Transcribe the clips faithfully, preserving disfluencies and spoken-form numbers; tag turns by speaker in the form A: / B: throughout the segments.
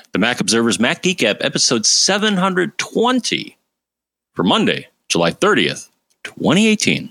A: The Mac Observer's Mac Geek Gab, episode seven hundred twenty for Monday, July thirtieth, twenty eighteen.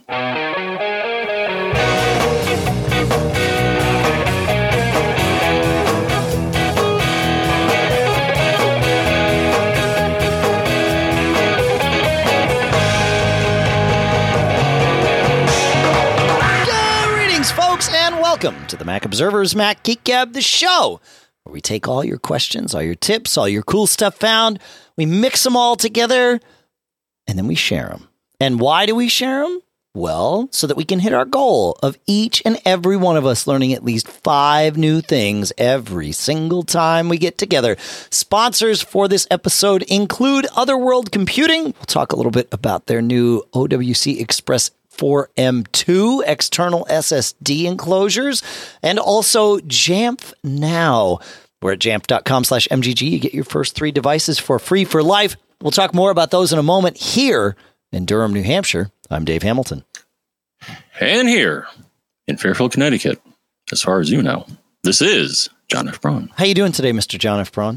B: And welcome to the Mac Observer's Mac Geek Gab, the show where we take all your questions, all your tips, all your cool stuff found, we mix them all together, and then we share them. And why do we share them? Well, so that we can hit our goal of each and every one of us learning at least five new things every single time we get together. Sponsors for this episode include Otherworld Computing. We'll talk a little bit about their new O W C Express four M two external S S D enclosures, and also Jamf Now. We're at jamf.com slash MGG. You get your first three devices for free for life. We'll talk more about those in a moment. Here in Durham, New Hampshire, I'm Dave Hamilton.
A: And here in Fairfield, Connecticut, as far as you know, this is John F. Braun.
B: How you doing today, Mister John F. Braun?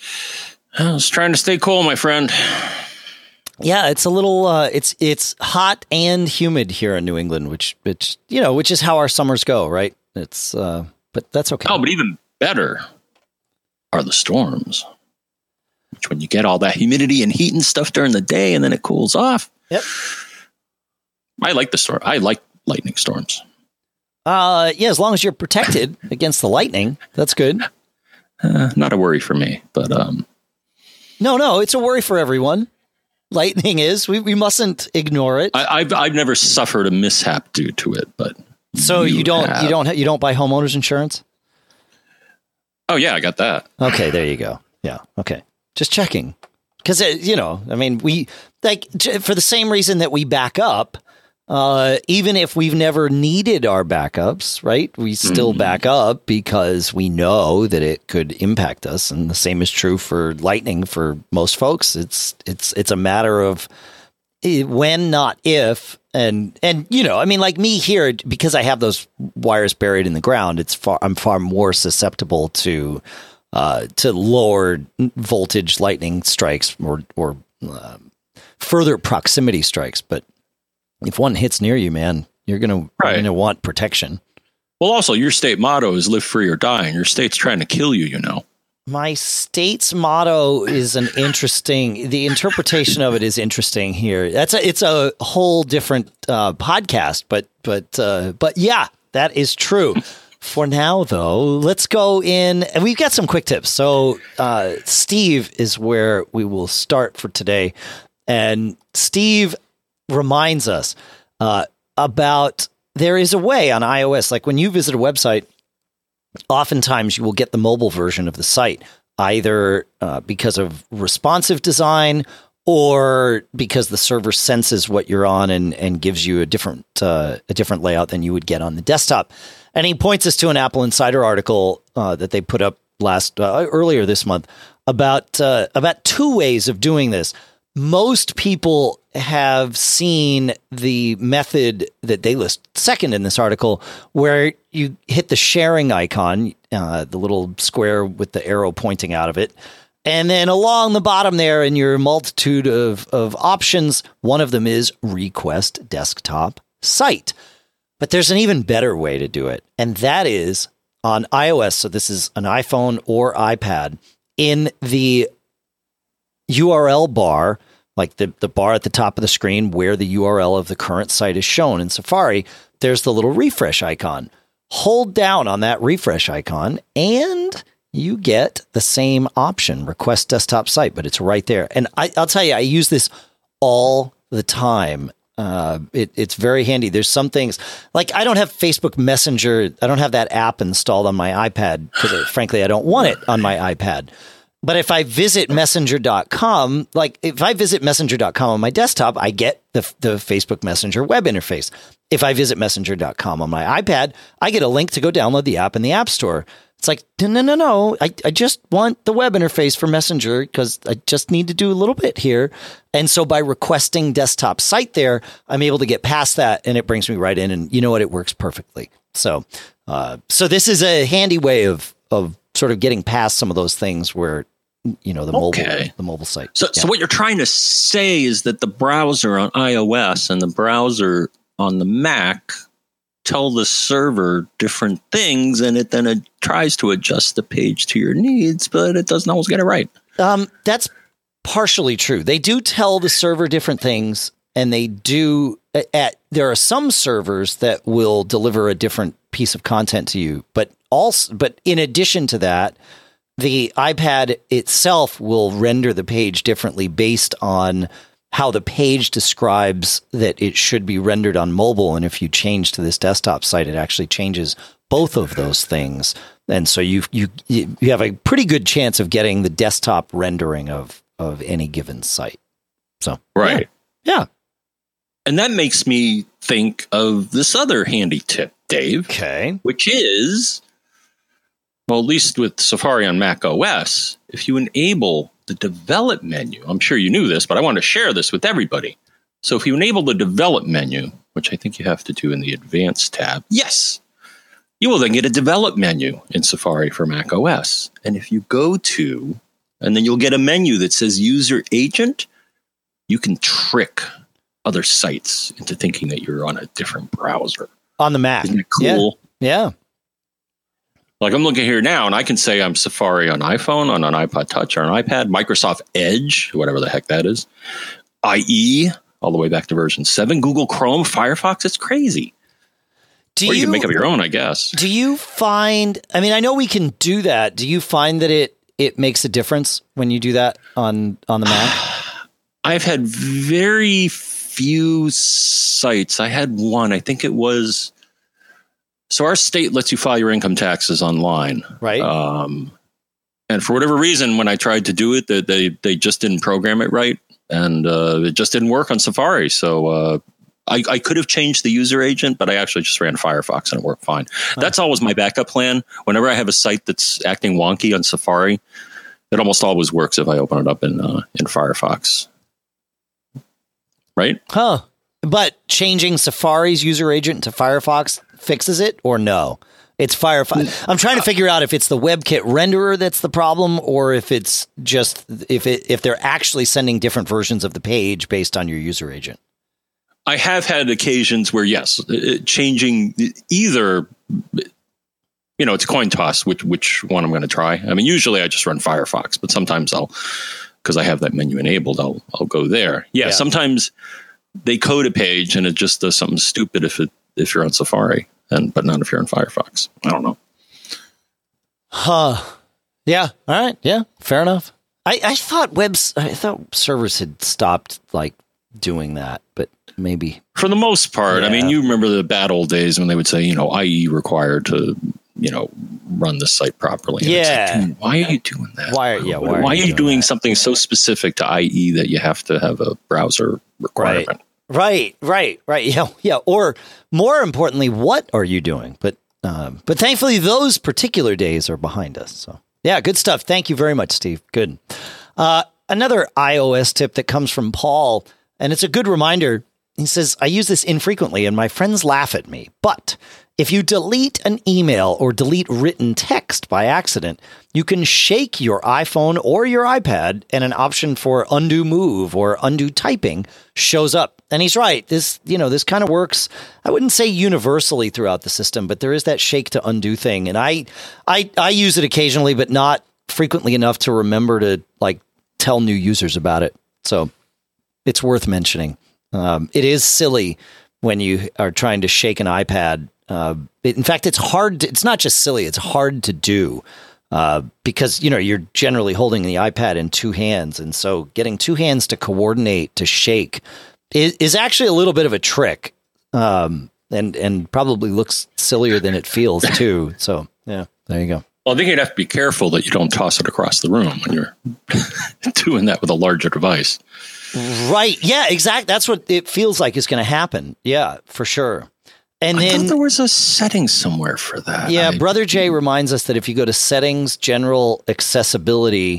A: I was trying to stay cool, my friend.
B: Yeah, it's a little, uh, it's it's hot and humid here in New England, which, which you know, which is how our summers go, right? It's, uh, but that's okay.
A: Oh, but even better are the storms, which when you get all that humidity and heat and stuff during the day and then it cools off.
B: Yep.
A: I like the storm. I like lightning storms.
B: Uh, yeah, as long as you're protected against the lightning, that's good.
A: Uh, not a worry for me, but um,
B: no, no, it's a worry for everyone. Lightning is. We we mustn't ignore it.
A: I, I've I've never suffered a mishap due to it, but
B: so you, you don't have. you don't you don't buy homeowners insurance?
A: Oh yeah, I got that.
B: Okay, there you go. Yeah, okay, just checking because you know, I mean, we like for the same reason that we back up. Uh, even if we've never needed our backups, right? We still mm. back up because we know that it could impact us. And the same is true for lightning for most folks. It's, it's, it's a matter of when, not if. And, and, you know, I mean, like me here, because I have those wires buried in the ground, it's far, I'm far more susceptible to, uh, to lower voltage lightning strikes or, or, uh, further proximity strikes. But if one hits near you, man, you're gonna
A: right.
B: you're gonna want protection.
A: Well, also, your state motto is "live free or die," and your state's trying to kill you. You know,
B: my state's motto is an interesting. The interpretation of it is interesting here. That's a it's a whole different uh, podcast, but but uh, but yeah, that is true. For now, though, let's go in, and we've got some quick tips. So, uh, Steve is where we will start for today, and Steve reminds us uh, about there is a way on iOS, like when you visit a website, oftentimes you will get the mobile version of the site, either uh, because of responsive design or because the server senses what you're on and, and gives you a different uh, a different layout than you would get on the desktop. And he points us to an Apple Insider article uh, that they put up last uh, earlier this month about uh, about two ways of doing this. Most people have seen the method that they list second in this article, where you hit the sharing icon, uh, the little square with the arrow pointing out of it. And then along the bottom there in your multitude of, of options, one of them is request desktop site. But there's an even better way to do it. And that is on iOS. So this is an iPhone or iPad. In the U R L bar, like the, the bar at the top of the screen where the U R L of the current site is shown in Safari, there's the little refresh icon. Hold down on that refresh icon and you get the same option, request desktop site, but it's right there. And I, I'll tell you, I use this all the time. Uh, it, it's very handy. There's some things like I don't have Facebook Messenger. I don't have that app installed on my iPad because frankly, I don't want it on my iPad. But if I visit messenger dot com, like if I visit messenger dot com on my desktop, I get the, the Facebook Messenger web interface. If I visit messenger dot com on my iPad, I get a link to go download the app in the App Store. It's like, no, no, no, no. I, I just want the web interface for Messenger because I just need to do a little bit here. And so by requesting desktop site there, I'm able to get past that and it brings me right in. And you know what? It works perfectly. So, uh, so this is a handy way of, of sort of getting past some of those things where you know, the
A: Okay.
B: mobile, the mobile site.
A: So,
B: Yeah.
A: so what you're trying to say is that the browser on iOS and the browser on the Mac tell the server different things, and it then it tries to adjust the page to your needs, but it doesn't always get it right.
B: Um, that's partially true. They do tell the server different things, and they do at there are some servers that will deliver a different piece of content to you, but also, but in addition to that, the iPad itself will render the page differently based on how the page describes that it should be rendered on mobile. And if you change to this desktop site, it actually changes both of those things. And so you you you have a pretty good chance of getting the desktop rendering of of any given site. So
A: Right.
B: Yeah. yeah.
A: And that makes me think of this other handy tip, Dave,
B: Okay.
A: which is, well, at least with Safari on Mac O S, if you enable the develop menu, I'm sure you knew this, but I want to share this with everybody. So if you enable the develop menu, which I think you have to do in the advanced tab, yes, you will then get a develop menu in Safari for Mac O S. And if you go to, and then you'll get a menu that says user agent, you can trick other sites into thinking that you're on a different browser.
B: On the Mac.
A: Isn't that cool?
B: Yeah. yeah.
A: Like I'm looking here now, and I can say I'm Safari on iPhone, on an iPod Touch, or an iPad, Microsoft Edge, whatever the heck that is, I E, all the way back to version seven, Google Chrome, Firefox. It's crazy.
B: Do
A: or you,
B: you
A: can make up your own, I guess.
B: Do you find, I mean, I know we can do that. Do you find that it, it makes a difference when you do that on, on the Mac?
A: I've had very few sites. I had one, I think it was, so our state lets you file your income taxes online.
B: Right.
A: Um, and for whatever reason, when I tried to do it, they they, they just didn't program it right. And uh, it just didn't work on Safari. So uh, I, I could have changed the user agent, but I actually just ran Firefox and it worked fine. Huh. That's always my backup plan. Whenever I have a site that's acting wonky on Safari, it almost always works if I open it up in uh, in Firefox. Right?
B: Huh. But changing Safari's user agent to Firefox fixes it, or no? It's Firefox. I'm trying to figure out if it's the WebKit renderer that's the problem, or if it's just if it if they're actually sending different versions of the page based on your user agent.
A: I have had occasions where, yes, changing either, you know, it's a coin toss, which which one I'm going to try. I mean, usually I just run Firefox, but sometimes I'll, because I have that menu enabled, I'll I'll go there. Yeah, yeah, sometimes they code a page and it just does something stupid if it if you're on Safari, and but not if you're on Firefox. I don't know.
B: Huh. Yeah. All right. Yeah. Fair enough. I, I thought webs I thought servers had stopped like doing that, but maybe
A: for the most part.
B: Yeah.
A: I mean, you remember the bad old days when they would say, you know, I E required to, you know, run the site properly. And
B: yeah.
A: It's like, why are you doing that?
B: Why? Are, yeah. Why are,
A: why are you,
B: you
A: doing,
B: doing
A: something so specific to I E that you have to have a browser requirement?
B: Right. Right, right, right. Yeah, yeah. Or more importantly, what are you doing? But, um, but thankfully, those particular days are behind us. So, yeah, good stuff. Thank you very much, Steve. Good. Uh, another iOS tip that comes from Paul, and it's a good reminder. He says, I use this infrequently, and my friends laugh at me. But if you delete an email or delete written text by accident, you can shake your iPhone or your iPad, and an option for undo move or undo typing shows up. And he's right. This, you know, this kind of works. I wouldn't say universally throughout the system, but there is that shake to undo thing. And I, I, I use it occasionally, but not frequently enough to remember to like tell new users about it. So it's worth mentioning. Um, it is silly when you are trying to shake an iPad. Uh, it, in fact, it's hard. To, it's not just silly. It's hard to do uh, because, you know, you're generally holding the iPad in two hands. And so getting two hands to coordinate to shake is, is actually a little bit of a trick, um, and, and probably looks sillier than it feels, too. So, yeah, there you go.
A: Well, I think you'd have to be careful that you don't toss it across the room when you're doing that with a larger device.
B: Right. Yeah, exactly. That's what it feels like is going to happen. Yeah, for sure. And
A: I
B: then
A: thought there was a setting somewhere for that.
B: Yeah,
A: I,
B: Brother Jay reminds us that if you go to settings, general accessibility,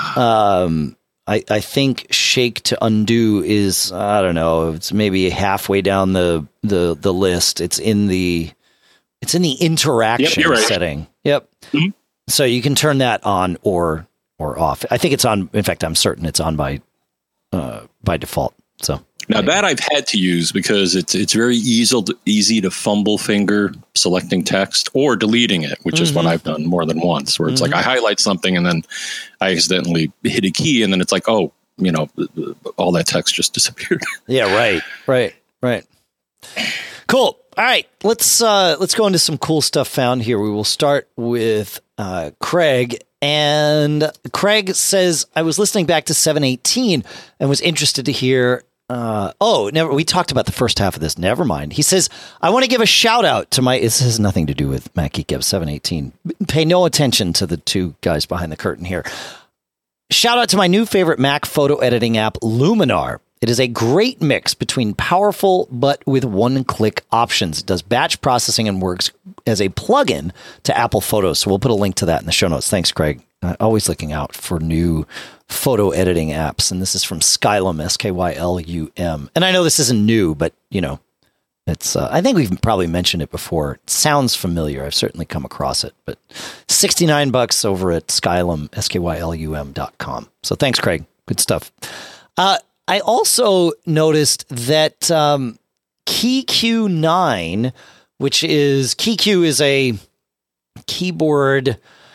B: um, I, I think shake to undo is, I don't know, it's maybe halfway down the, the, the list. It's in the it's in the interaction
A: yep, you're right.
B: setting. Yep.
A: Mm-hmm.
B: So you can turn that on or or off. I think it's on. In fact, I'm certain it's on by uh, by default. So
A: now that I've had to use because it's it's very easy to, easy to fumble finger selecting text or deleting it, which mm-hmm. is what I've done more than once. Where it's mm-hmm. like I highlight something and then I accidentally hit a key, and then it's like, oh, you know, all that text just disappeared.
B: Yeah, right, right, right. Cool. All right, let's uh, let's go into some cool stuff found here. We will start with uh, Craig. And Craig says, I was listening back to seven eighteen and was interested to hear. Uh, oh, never. We talked about the first half of this. Never mind. He says, I want to give a shout out to my. This has nothing to do with Mac Geek Gab seven eighteen. Pay no attention to the two guys behind the curtain here. Shout out to my new favorite Mac photo editing app, Luminar. It is a great mix between powerful but with one-click options. It does batch processing and works as a plugin to Apple Photos. So we'll put a link to that in the show notes. Thanks, Craig. Uh, always looking out for new photo editing apps. And this is from Skylum, S K Y L U M. And I know this isn't new, but, you know, it's. Uh, I think we've probably mentioned it before. It sounds familiar. I've certainly come across it. But sixty-nine bucks over at Skylum, S K Y L U M dot com. So thanks, Craig. Good stuff. Uh, I also noticed that um, Key Q nine, which is Key Q is a keyboard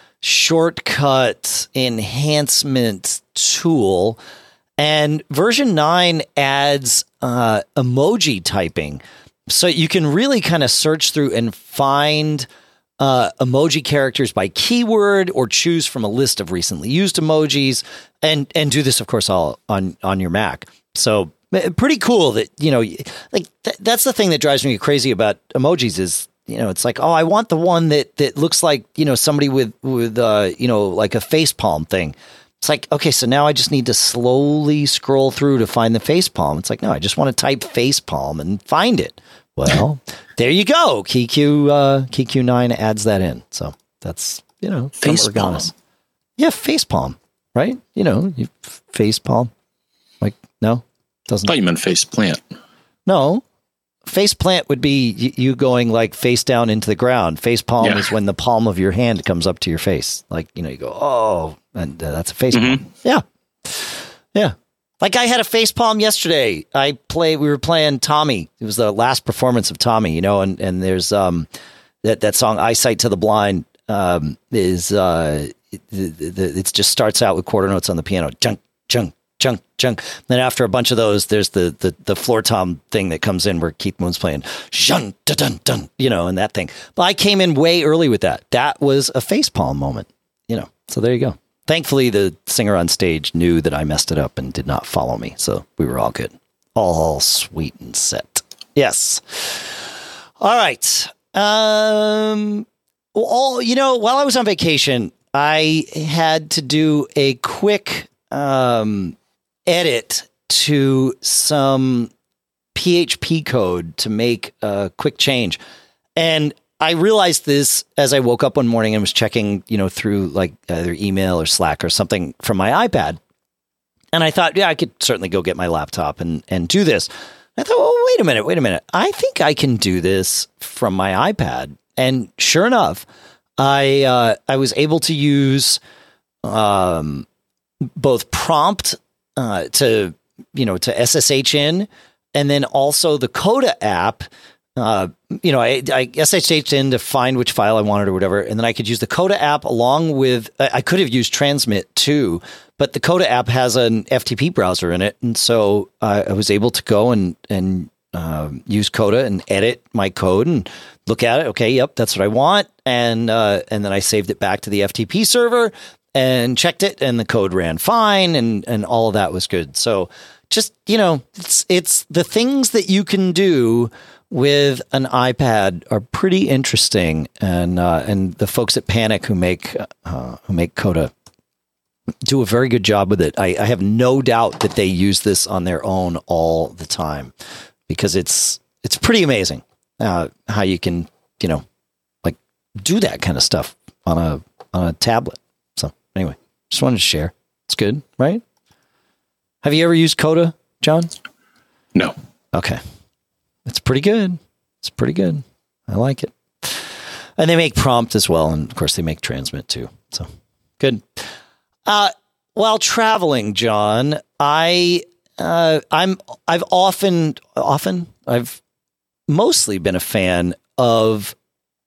B: shortcut enhancement tool, and version nine adds uh, emoji typing. So you can really kind of search through and find uh, emoji characters by keyword or choose from a list of recently used emojis, and and do this, of course, all on, on your Mac. So pretty cool that, you know, like th- that's the thing that drives me crazy about emojis is, you know, it's like, oh, I want the one that, that looks like, you know, somebody with, with uh, you know, like a face palm thing. It's like, okay, so now I just need to slowly scroll through to find the face palm. It's like, no, I just want to type face palm and find it. Well, there you go. Key Q, uh, Key Q nine adds that in. So that's, you know,
A: face palm.
B: Yeah, face palm, right? You know, you face palm. Like, no, doesn't.
A: I thought you meant face plant.
B: No, face plant would be you going like face down into the ground. Face palm yeah. is when the palm of your hand comes up to your face. Like, you know, you go, oh, and uh, that's a face mm-hmm. palm. Yeah. Yeah. Like I had a face palm yesterday. I play, we were playing Tommy. It was the last performance of Tommy, you know, and, and there's um that, that song, Eyesight to the Blind, um, is, uh, it, it, it just starts out with quarter notes on the piano. Junk, junk, junk, junk. Then after a bunch of those, there's the, the, the floor tom thing that comes in where Keith Moon's playing, shun, dun, dun, dun, you know, and that thing. But I came in way early with that. That was a facepalm moment, you know, so there you go. Thankfully, the singer on stage knew that I messed it up and did not follow me. So we were all good. All sweet and set. Yes. All right. Um, well, you know, while I was on vacation, I had to do a quick um, edit to some P H P code to make a quick change. And I realized this as I woke up one morning and was checking, you know, through like either email or Slack or something from my iPad. And I thought, yeah, I could certainly go get my laptop and, and do this. I thought, oh, wait a minute, wait a minute. I think I can do this from my iPad. And sure enough, I uh, I was able to use um, both prompt uh, to, you know, to S S H in, and then also the Coda app. Uh, you know, I, I S S H'd in to find which file I wanted or whatever, and then I could use the Coda app along with, I could have used Transmit too, but the Coda app has an F T P browser in it, and so uh, I was able to go and and uh, use Coda and edit my code and look at it. Okay, yep, that's what I want, and uh, and then I saved it back to the F T P server and checked it, and the code ran fine, and and all of that was good. So just, you know, it's it's the things that you can do with an iPad are pretty interesting, and uh, and the folks at Panic who make uh, who make Coda do a very good job with it. I, I have no doubt that they use this on their own all the time, because it's it's pretty amazing uh, how you can, you know, like do that kind of stuff on a on a tablet. So anyway, just wanted to share. It's good, right? Have you ever used Coda, John?
A: No.
B: Okay. It's pretty good. It's pretty good. I like it. And they make prompt as well. And of course they make transmit too. So good. Uh, while traveling, John, I uh, I'm I've often often I've mostly been a fan of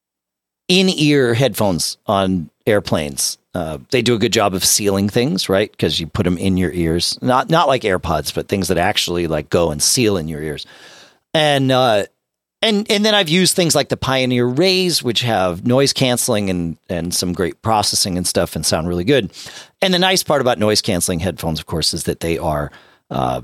B: in-ear headphones on airplanes. Uh, they do a good job of sealing things, right? Because you put them in your ears, not not like AirPods, but things that actually like go and seal in your ears. And uh, and and then I've used things like the Pioneer Rays, which have noise canceling and and some great processing and stuff, and sound really good. And the nice part about noise canceling headphones, of course, is that they are uh,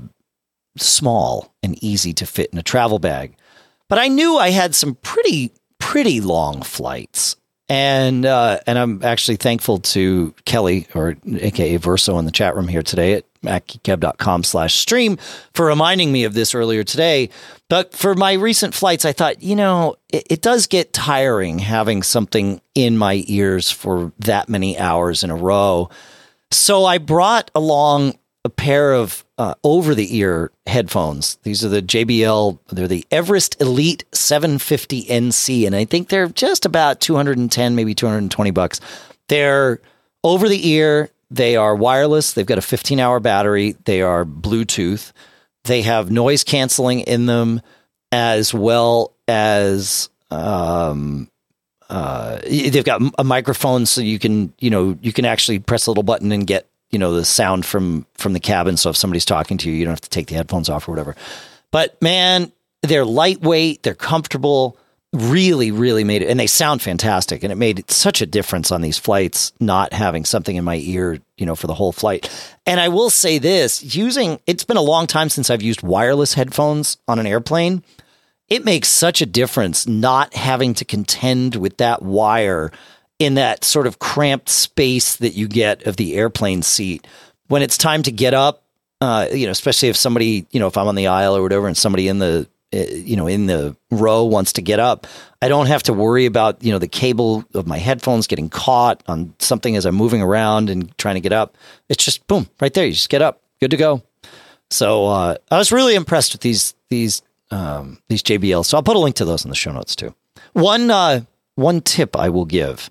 B: small and easy to fit in a travel bag. But I knew I had some pretty pretty long flights. And uh, and I'm actually thankful to Kelly, or A K A Verso, in the chat room here today at macgeekgab.com slash stream for reminding me of this earlier today. But for my recent flights, I thought, you know, it, it does get tiring having something in my ears for that many hours in a row. So I brought along a pair of uh, over-the-ear headphones. These are the J B L, they're the Everest Elite seven fifty N C, and I think they're just about two hundred ten, maybe two hundred twenty bucks. They're over-the-ear, they are wireless, they've got a fifteen-hour battery, they are Bluetooth, they have noise canceling in them, as well as um, uh, they've got a microphone, so you can, you know, you can actually press a little button and get, you know, the sound from, from the cabin. So if somebody's talking to you, you don't have to take the headphones off or whatever. But man, they're lightweight, they're comfortable, really, really made it. And they sound fantastic. And it made such a difference on these flights, not having something in my ear, you know, for the whole flight. And I will say this, using, it's been a long time since I've used wireless headphones on an airplane. It makes such a difference not having to contend with that wire in that sort of cramped space that you get of the airplane seat. When it's time to get up, uh, you know, especially if somebody, you know, if I'm on the aisle or whatever and somebody in the, uh, you know, in the row wants to get up, I don't have to worry about, you know, the cable of my headphones getting caught on something as I'm moving around and trying to get up. It's just, boom, right there. You just get up. Good to go. So uh, I was really impressed with these, these, um, these J B Ls. So I'll put a link to those in the show notes too. One, uh, one tip I will give.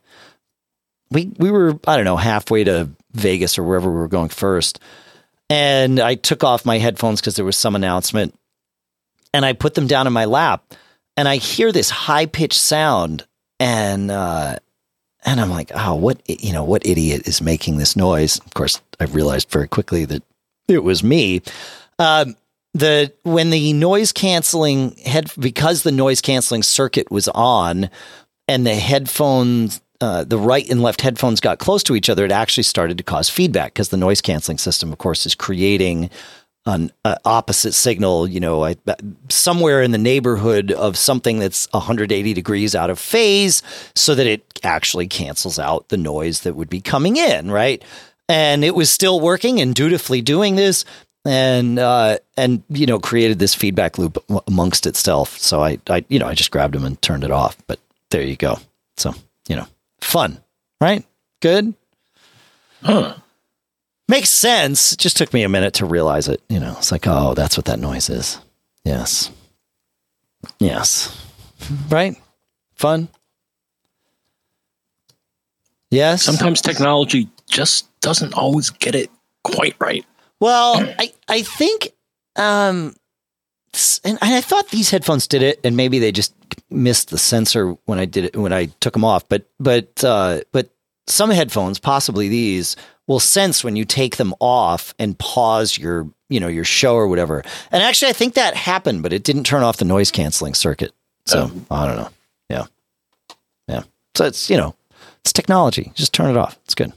B: We we were, I don't know, halfway to Vegas or wherever we were going first. And I took off my headphones because there was some announcement. And I put them down in my lap. And I hear this high-pitched sound. And uh, and I'm like, oh, what, you know, what idiot is making this noise? Of course, I realized very quickly that it was me. Um, the when the noise canceling head, because the noise canceling circuit was on and the headphones, Uh, the right and left headphones got close to each other, it actually started to cause feedback because the noise canceling system, of course, is creating an uh, opposite signal, you know, I, somewhere in the neighborhood of something that's one hundred eighty degrees out of phase so that it actually cancels out the noise that would be coming in, right? And it was still working and dutifully doing this and, uh, and you know, created this feedback loop amongst itself. So I, I, you know, I just grabbed them and turned it off, but there you go. So, you know. Fun, right? Good.
A: Huh.
B: Makes sense. It just took me a minute to realize it. You know, it's like, oh, that's what that noise is. Yes. Yes. Right? Fun. Yes.
A: Sometimes technology just doesn't always get it quite right.
B: Well, I, I think, um, and I thought these headphones did it, and maybe they just missed the sensor when I did it, when I took them off. But, but, uh, but some headphones, possibly these, will sense when you take them off and pause your, you know, your show or whatever. And actually, I think that happened, but it didn't turn off the noise canceling circuit. So oh. I don't know. Yeah. Yeah. So it's, you know, it's technology. Just turn it off. It's good.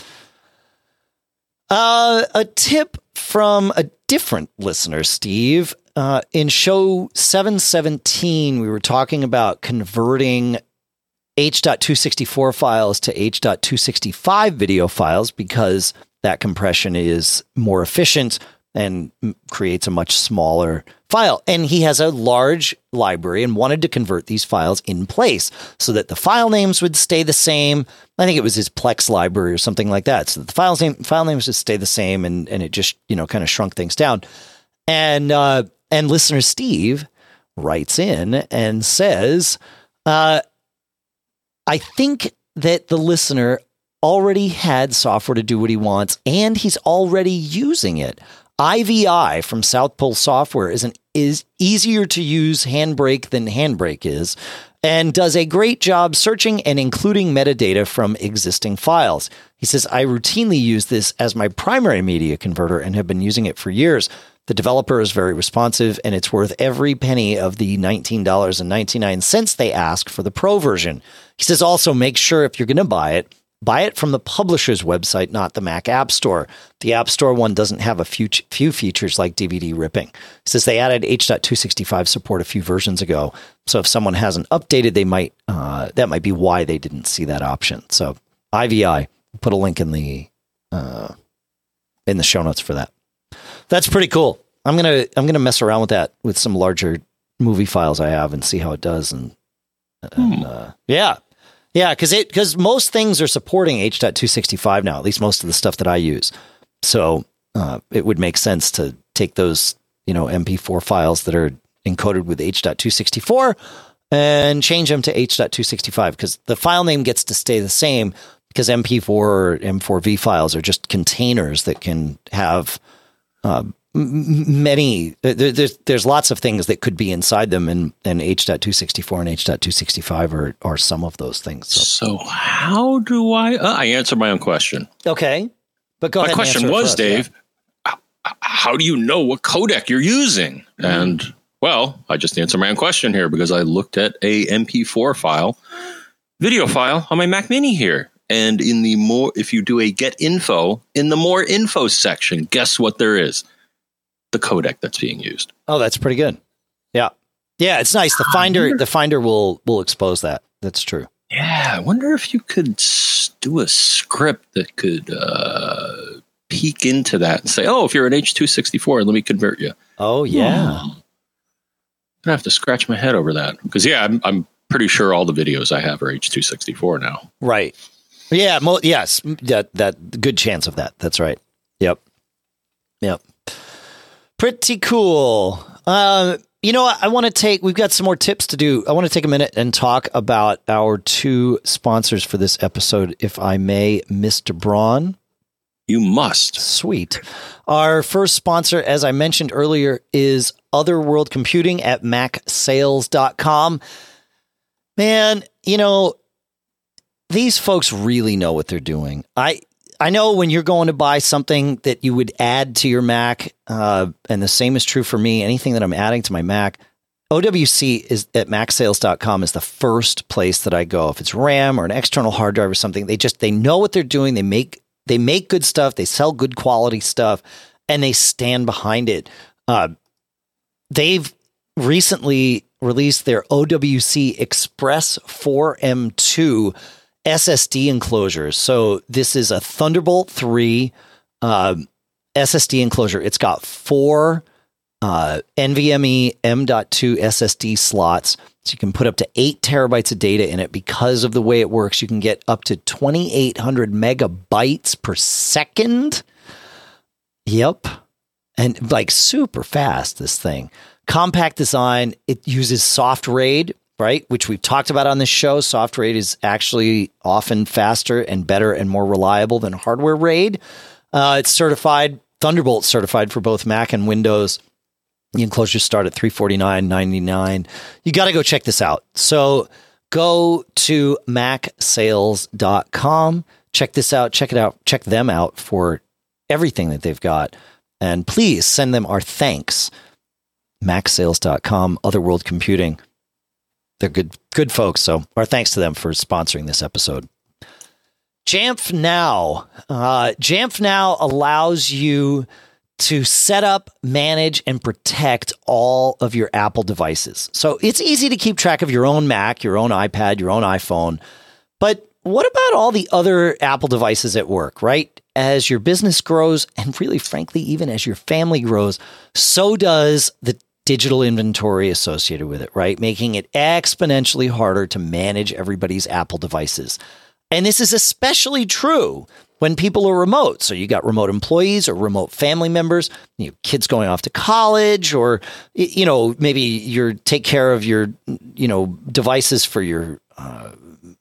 B: Uh, a tip from a different listener, Steve. Uh, in show seven seventeen, we were talking about converting H two sixty-four files to H two sixty-five video files because that compression is more efficient and creates a much smaller file. And he has a large library and wanted to convert these files in place so that the file names would stay the same. I think it was his Plex library or something like that. So the files name, file names would stay the same, and, and it just, you know, kind of shrunk things down. And, uh, and listener Steve writes in and says, uh, I think that the listener already had software to do what he wants, and he's already using it. I V I from South Pole Software is an is easier to use Handbrake than Handbrake is, and does a great job searching and including metadata from existing files. He says, I routinely use this as my primary media converter and have been using it for years. The developer is very responsive, and it's worth every penny of the nineteen dollars and ninety-nine cents they ask for the Pro version. He says also make sure if you're going to buy it, buy it from the publisher's website, not the Mac App Store. The App Store one doesn't have a few, few features like D V D ripping. He says they added H two sixty-five support a few versions ago. So if someone hasn't updated, they might uh, that might be why they didn't see that option. So I V I, put a link in the uh, in the show notes for that. That's pretty cool. I'm gonna I'm gonna mess around with that with some larger movie files I have and see how it does. And, and hmm. uh, yeah. Yeah, because it because most things are supporting H two sixty-five now, at least most of the stuff that I use. So uh, it would make sense to take those, you know, M P four files that are encoded with H two sixty-four and change them to H two sixty-five, because the file name gets to stay the same, because M P four or M four V files are just containers that can have uh, m- many. There, there's there's lots of things that could be inside them, and, and H two sixty-four and H two sixty-five are, are some of those things. So,
A: so how do I? Uh, I answer my own question.
B: Okay, but go
A: my
B: ahead.
A: My question was, Dave, yeah. How do you know what codec you're using? Mm-hmm. And well, I just answered my own question here because I looked at a M P four file, video file on my Mac Mini here. And in the more, if you do a get info, in the more info section, guess what there is? The codec that's being used.
B: Oh, that's pretty good. Yeah. Yeah, it's nice. The Finder, the Finder will will expose that. That's true.
A: Yeah, I wonder if you could do a script that could uh, peek into that and say, oh, if you're an H two sixty-four, let me convert you.
B: Oh, yeah.
A: Hmm. I'm going to have to scratch my head over that. Because, yeah, I'm, I'm pretty sure all the videos I have are H two sixty-four now.
B: Right. Yeah. Mo- yes. That, that good chance of that. That's right. Yep. Yep. Pretty cool. Uh, you know, I, I want to take, we've got some more tips to do. I want to take a minute and talk about our two sponsors for this episode, if I may, Mister Braun.
A: You must.
B: Sweet. Our first sponsor, as I mentioned earlier, is Otherworld Computing at mac sales dot com. Man, you know, these folks really know what they're doing. I I know when you're going to buy something that you would add to your Mac, uh, and the same is true for me, anything that I'm adding to my Mac, O W C is at mac sales dot com is the first place that I go. If it's RAM or an external hard drive or something, they just, they know what they're doing. They make, they make good stuff. They sell good quality stuff, and they stand behind it. Uh, they've recently released their O W C Express four M two S S D enclosures. So this is a Thunderbolt three uh, S S D enclosure. It's got four uh, NVMe M dot two S S D slots. So you can put up to eight terabytes of data in it. Because of the way it works, you can get up to twenty-eight hundred megabytes per second. Yep. And like super fast, this thing. Compact design. It uses Soft RAID, right? Which we've talked about on this show. Soft RAID is actually often faster and better and more reliable than hardware RAID. Uh, it's certified, Thunderbolt certified for both Mac and Windows. The enclosures start at three hundred forty-nine dollars and ninety-nine cents. You got to go check this out. So go to mac sales dot com. Check this out. Check it out. Check them out for everything that they've got. And please send them our thanks. mac sales dot com, Otherworld Computing. They're good, good folks. So our thanks to them for sponsoring this episode. Jamf Now. Uh, Jamf Now allows you to set up, manage, and protect all of your Apple devices. So it's easy to keep track of your own Mac, your own iPad, your own iPhone. But what about all the other Apple devices at work, right? As your business grows, and really, frankly, even as your family grows, so does the digital inventory associated with it, right? Making it exponentially harder to manage everybody's Apple devices. And this is especially true when people are remote. So you got remote employees or remote family members, you know, kids going off to college, or, you know, maybe you're take care of your, you know, devices for your uh,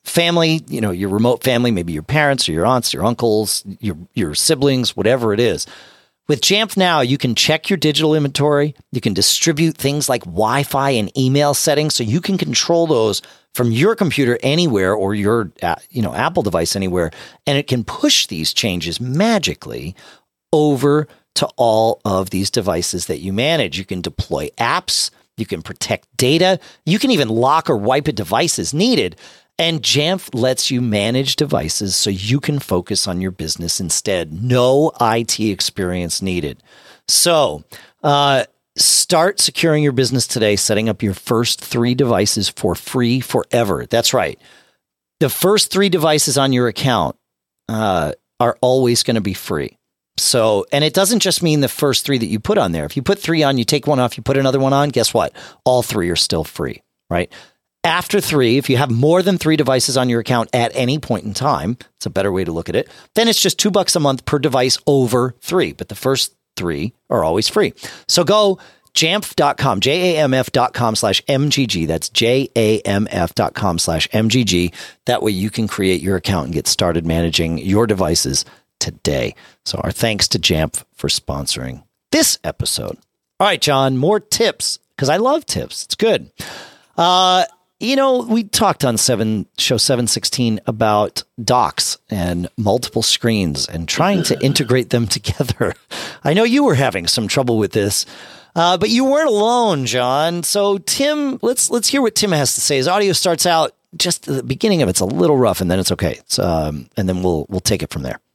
B: family, you know, your remote family, maybe your parents or your aunts, your uncles, your your siblings, whatever it is. With Jamf Now, you can check your digital inventory. You can distribute things like Wi-Fi and email settings, so you can control those from your computer anywhere or your you know Apple device anywhere, and it can push these changes magically over to all of these devices that you manage. You can deploy apps. You can protect data. You can even lock or wipe a device as needed. And Jamf lets you manage devices so you can focus on your business instead. No I T experience needed. So uh, start securing your business today, setting up your first three devices for free forever. That's right. The first three devices on your account uh, are always going to be free. So, and it doesn't just mean the first three that you put on there. If you put three on, you take one off, you put another one on, guess what? All three are still free, right? After three, if you have more than three devices on your account at any point in time, it's a better way to look at it, then it's just two bucks a month per device over three. But the first three are always free. So go jamf dot com, J A M F dot com slash M G G. That's J A M F dot com slash M G G. That way you can create your account and get started managing your devices today. So our thanks to Jamf for sponsoring this episode. All right, John, more tips, because I love tips. It's good. Uh, You know, we talked on seven show seven sixteen about docks and multiple screens and trying to integrate them together. I know you were having some trouble with this, uh, but you weren't alone, John. So Tim, let's let's hear what Tim has to say. His audio starts out just the beginning of it's a little rough, and then it's okay. It's, um, and then we'll we'll take it from there.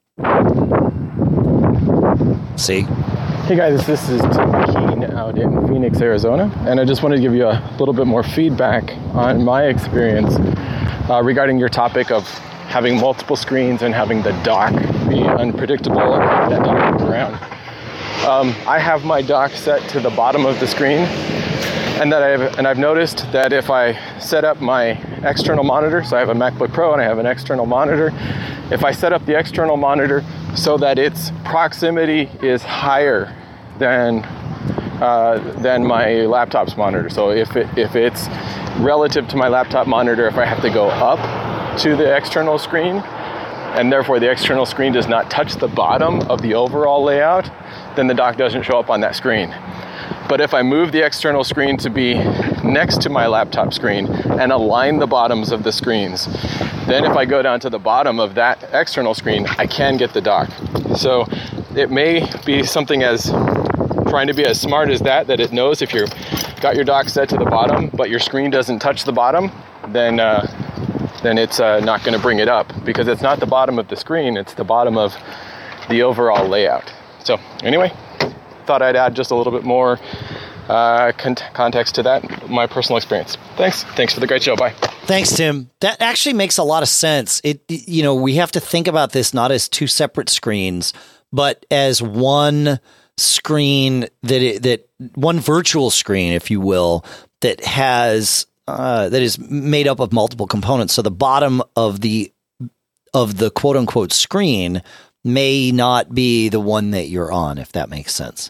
B: See.
C: Hey guys, this is Tim Keene out in Phoenix, Arizona, and I just wanted to give you a little bit more feedback on my experience uh, regarding your topic of having multiple screens and having the dock be unpredictable and that doesn't move around. Um, I have my dock set to the bottom of the screen, and that I've and I've noticed that if I set up my external monitor, so I have a MacBook Pro and I have an external monitor, if I set up the external monitor so that its proximity is higher than uh, than my laptop's monitor. So if it, if it's relative to my laptop monitor, if I have to go up to the external screen, and therefore the external screen does not touch the bottom of the overall layout, then the dock doesn't show up on that screen. But if I move the external screen to be next to my laptop screen and align the bottoms of the screens, then if I go down to the bottom of that external screen, I can get the dock. So it may be something as trying to be as smart as that, that it knows if you've got your dock set to the bottom, but your screen doesn't touch the bottom, then uh, then it's uh, not going to bring it up, because it's not the bottom of the screen, it's the bottom of the overall layout. So anyway, thought I'd add just a little bit more uh, con- context to that, my personal experience. Thanks. Thanks for the great show. Bye.
B: Thanks, Tim. That actually makes a lot of sense. It, you know, we have to think about this not as two separate screens, but as one screen that it, that one virtual screen, if you will, that has uh, that is made up of multiple components. So the bottom of the of the quote unquote screen may not be the one that you're on, if that makes sense.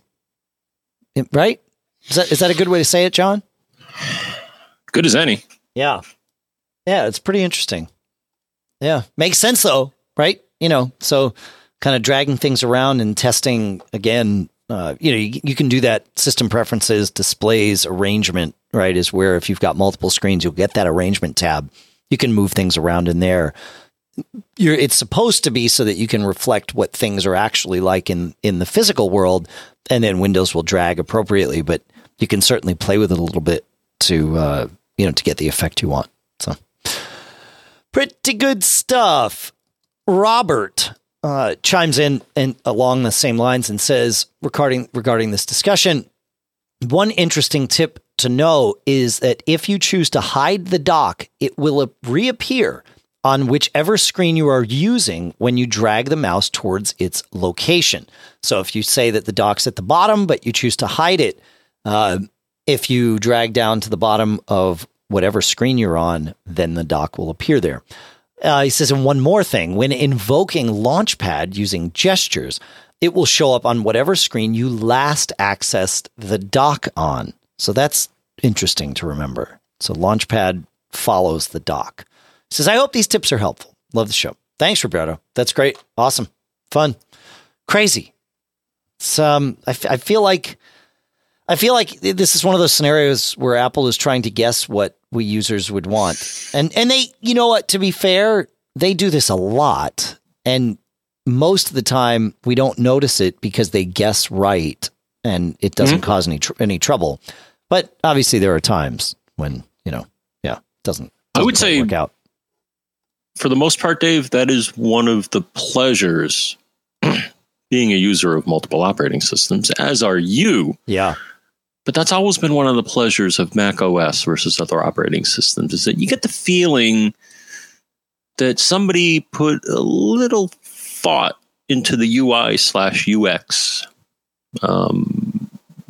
B: Right? Is that is that a good way to say it, John?
A: Good as any.
B: Yeah. Yeah, it's pretty interesting. Yeah. Makes sense though, right? You know, so kind of dragging things around and testing again, uh, you know, you, you can do that. System preferences, displays, arrangement, right, is where if you've got multiple screens, you'll get that arrangement tab. You can move things around in there. You're, it's supposed to be so that you can reflect what things are actually like in, in the physical world, and then Windows will drag appropriately, but you can certainly play with it a little bit to, uh, you know, to get the effect you want. So pretty good stuff. Robert uh, chimes in and along the same lines and says, regarding regarding this discussion, one interesting tip to know is that if you choose to hide the dock, it will reappear on whichever screen you are using when you drag the mouse towards its location. So if you say that the dock's at the bottom, but you choose to hide it, uh, if you drag down to the bottom of whatever screen you're on, then the dock will appear there. Uh, he says, and one more thing, when invoking Launchpad using gestures, it will show up on whatever screen you last accessed the dock on. So that's interesting to remember. So Launchpad follows the dock. Says, I hope these tips are helpful. Love the show. Thanks, Roberto. That's great. Awesome. Fun. Crazy. It's, um, I, f- I feel like I feel like this is one of those scenarios where Apple is trying to guess what we users would want. And and they, you know what, to be fair, they do this a lot. And most of the time we don't notice it because they guess right and it doesn't mm-hmm. cause any tr- any trouble. But obviously there are times when, you know, yeah, it doesn't, doesn't
A: I would say
B: work out.
A: For the most part, Dave, that is one of the pleasures being a user of multiple operating systems, as are you.
B: Yeah.
A: But that's always been one of the pleasures of Mac O S versus other operating systems, is that you get the feeling that somebody put a little thought into the U I slash U X um,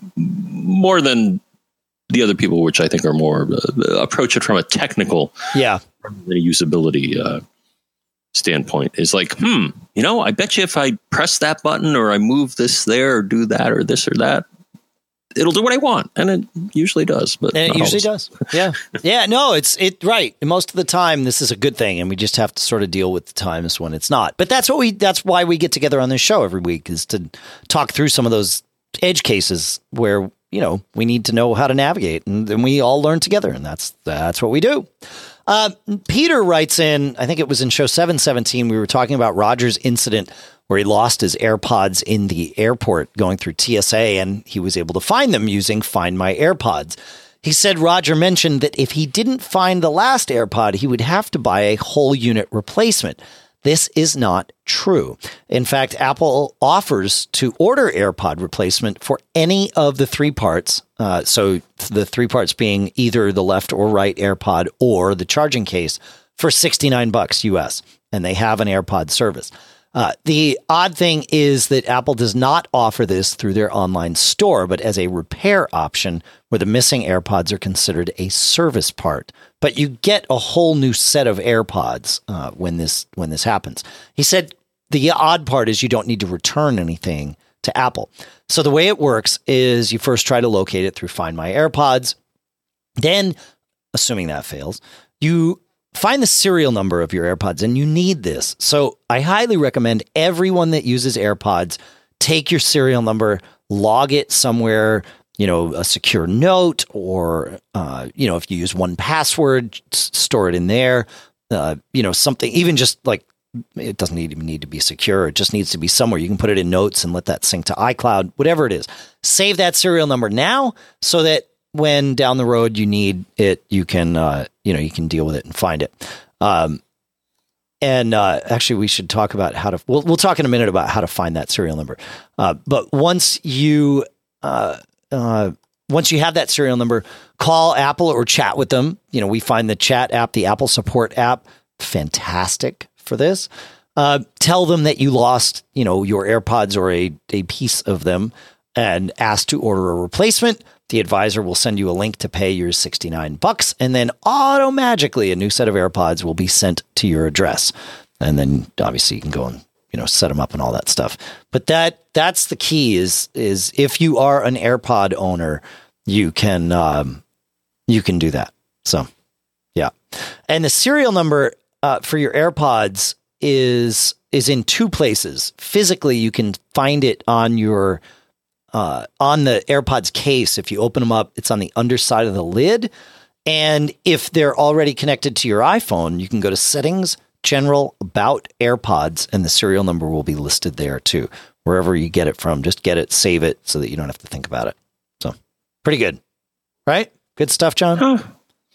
A: more than the other people, which I think are more uh, approach it from a technical,
B: yeah,
A: rather than a usability uh, standpoint. Is like, hmm, you know, I bet you if I press that button or I move this there or do that or this or that, it'll do what I want, and it usually does. But
B: and it usually
A: always.
B: does. Yeah, yeah. No, it's it right. Most of the time, this is a good thing, and we just have to sort of deal with the times when it's not. But that's what we. That's why we get together on this show every week, is to talk through some of those edge cases where, you know, we need to know how to navigate, and then we all learn together, and that's that's what we do. Uh, Peter writes in, I think it was in show seven seventeen, we were talking about Roger's incident where he lost his AirPods in the airport going through T S A, and he was able to find them using Find My AirPods. He said Roger mentioned that if he didn't find the last AirPod, he would have to buy a whole unit replacement. This is not true. In fact, Apple offers to order AirPod replacement for any of the three parts. Uh, so the three parts being either the left or right AirPod or the charging case for sixty-nine bucks U S. And they have an AirPod service. Uh, the odd thing is that Apple does not offer this through their online store, but as a repair option where the missing AirPods are considered a service part. But you get a whole new set of AirPods uh, when this when this happens. He said the odd part is you don't need to return anything to Apple. So the way it works is you first try to locate it through Find My AirPods. Then, assuming that fails, you find the serial number of your AirPods, and you need this. So I highly recommend everyone that uses AirPods take your serial number, log it somewhere, you know, a secure note, or, uh, you know, if you use one password, store it in there, uh, you know, something, even just like, it doesn't even need to be secure. It just needs to be somewhere. You can put it in notes and let that sync to iCloud, whatever it is. Save that serial number now so that when down the road you need it, you can, uh, you know, you can deal with it and find it. Um, and uh, actually, we should talk about how to. We'll we'll talk in a minute about how to find that serial number. Uh, but once you uh, uh, once you have that serial number, call Apple or chat with them. You know, we find the chat app, the Apple Support app, fantastic for this. Uh, tell them that you lost, you know, your AirPods or a a piece of them, and ask to order a replacement. The advisor will send you a link to pay your sixty-nine bucks, and then auto-magically a new set of AirPods will be sent to your address. And then obviously you can go and, you know, set them up and all that stuff. But that that's the key is is if you are an AirPod owner, you can um, you can do that. So, yeah. And the serial number uh, for your AirPods is is in two places. Physically, you can find it on your Uh, on the AirPods case. If you open them up, it's on the underside of the lid. And if they're already connected to your iPhone, you can go to Settings, General, About AirPods, and the serial number will be listed there too. Wherever you get it from, just get it, save it so that you don't have to think about it. So, pretty good. Right? Good stuff, John?
A: Huh.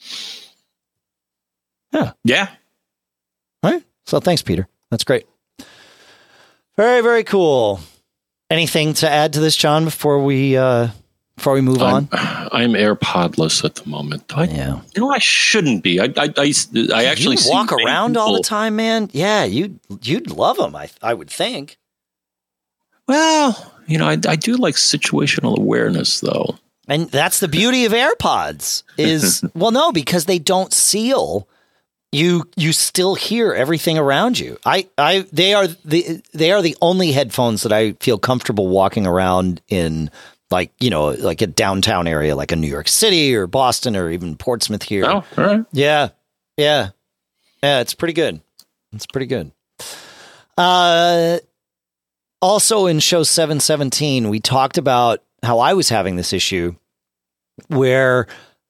B: Yeah.
A: Yeah.
B: All right. So, thanks, Peter. That's great. Very, very cool. Anything to add to this, John, before we uh, before we move
A: I'm,
B: on?
A: I'm AirPodless at the moment. I,
B: yeah,
A: you know, I shouldn't be. I I, I, I actually
B: you
A: see
B: walk around
A: people.
B: all the time, man. Yeah, you you'd love them. I I would think.
A: Well, you know, I I do like situational awareness, though,
B: and that's the beauty of AirPods. Is well, no, because they don't seal. You you still hear everything around you. I, I they are the they are the only headphones that I feel comfortable walking around in, like, you know, like a downtown area, like a New York City or Boston or even Portsmouth here.
A: Oh, all right.
B: Yeah, yeah. Yeah, it's pretty good. It's pretty good. Uh, also in show seven seventeen, we talked about how I was having this issue where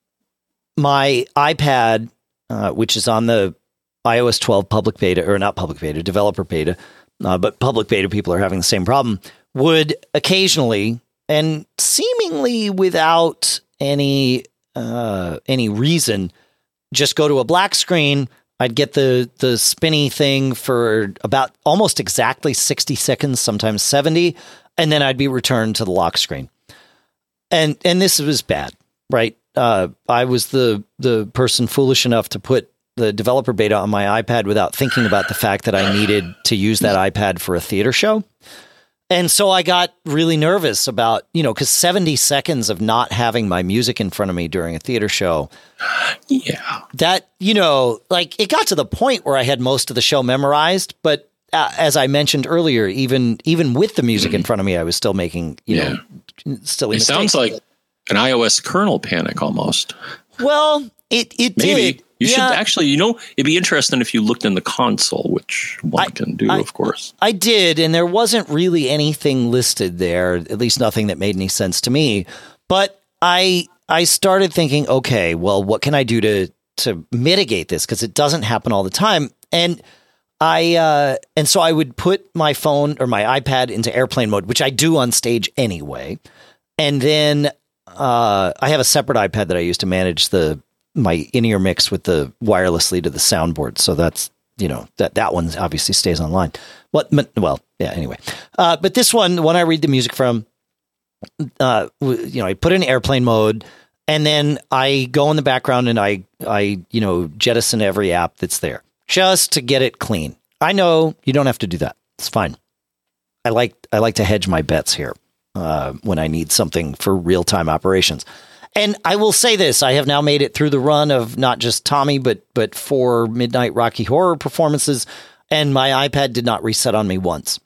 B: my iPad, uh, which is on the i O S twelve public beta, or not public beta, developer beta, uh, but public beta people are having the same problem, would occasionally, and seemingly without any uh, any reason, just go to a black screen. I'd get the the spinny thing for about almost exactly sixty seconds, sometimes seventy, and then I'd be returned to the lock screen. And and this was bad, right? Uh, I was the the person foolish enough to put the developer beta on my iPad without thinking about the fact that I needed to use that iPad for a theater show. And so I got really nervous about, you know, because seventy seconds of not having my music in front of me during a theater show.
A: Yeah.
B: That, you know, like it got to the point where I had most of the show memorized. But uh, as I mentioned earlier, even even with the music in front of me, I was still making, you
A: Yeah.
B: know, silly
A: It
B: mistakes.
A: sounds like an iOS kernel panic almost.
B: Well, it, it
A: Maybe.
B: did.
A: You
B: yeah.
A: should actually, you know, it'd be interesting if you looked in the console, which one
B: I-
A: can do,
B: I-
A: of course.
B: I did, and there wasn't really anything listed there, at least nothing that made any sense to me. But I I started thinking, okay, well, what can I do to to mitigate this? Because it doesn't happen all the time. And I uh, and so I would put my phone or my iPad into airplane mode, which I do on stage anyway. And then uh, I have a separate iPad that I use to manage the my in-ear mix with the wirelessly to the soundboard. So that's, you know, that, that one obviously stays online. What, well, yeah, anyway. Uh, but this one, when I read the music from, uh, you know, I put it in airplane mode and then I go in the background and I, I, you know, jettison every app that's there just to get it clean. I know you don't have to do that. It's fine. I like, I like to hedge my bets here, uh, when I need something for real-time operations. And I will say this, I have now made it through the run of not just Tommy, but but four Midnight Rocky Horror performances, and my iPad did not reset on me once.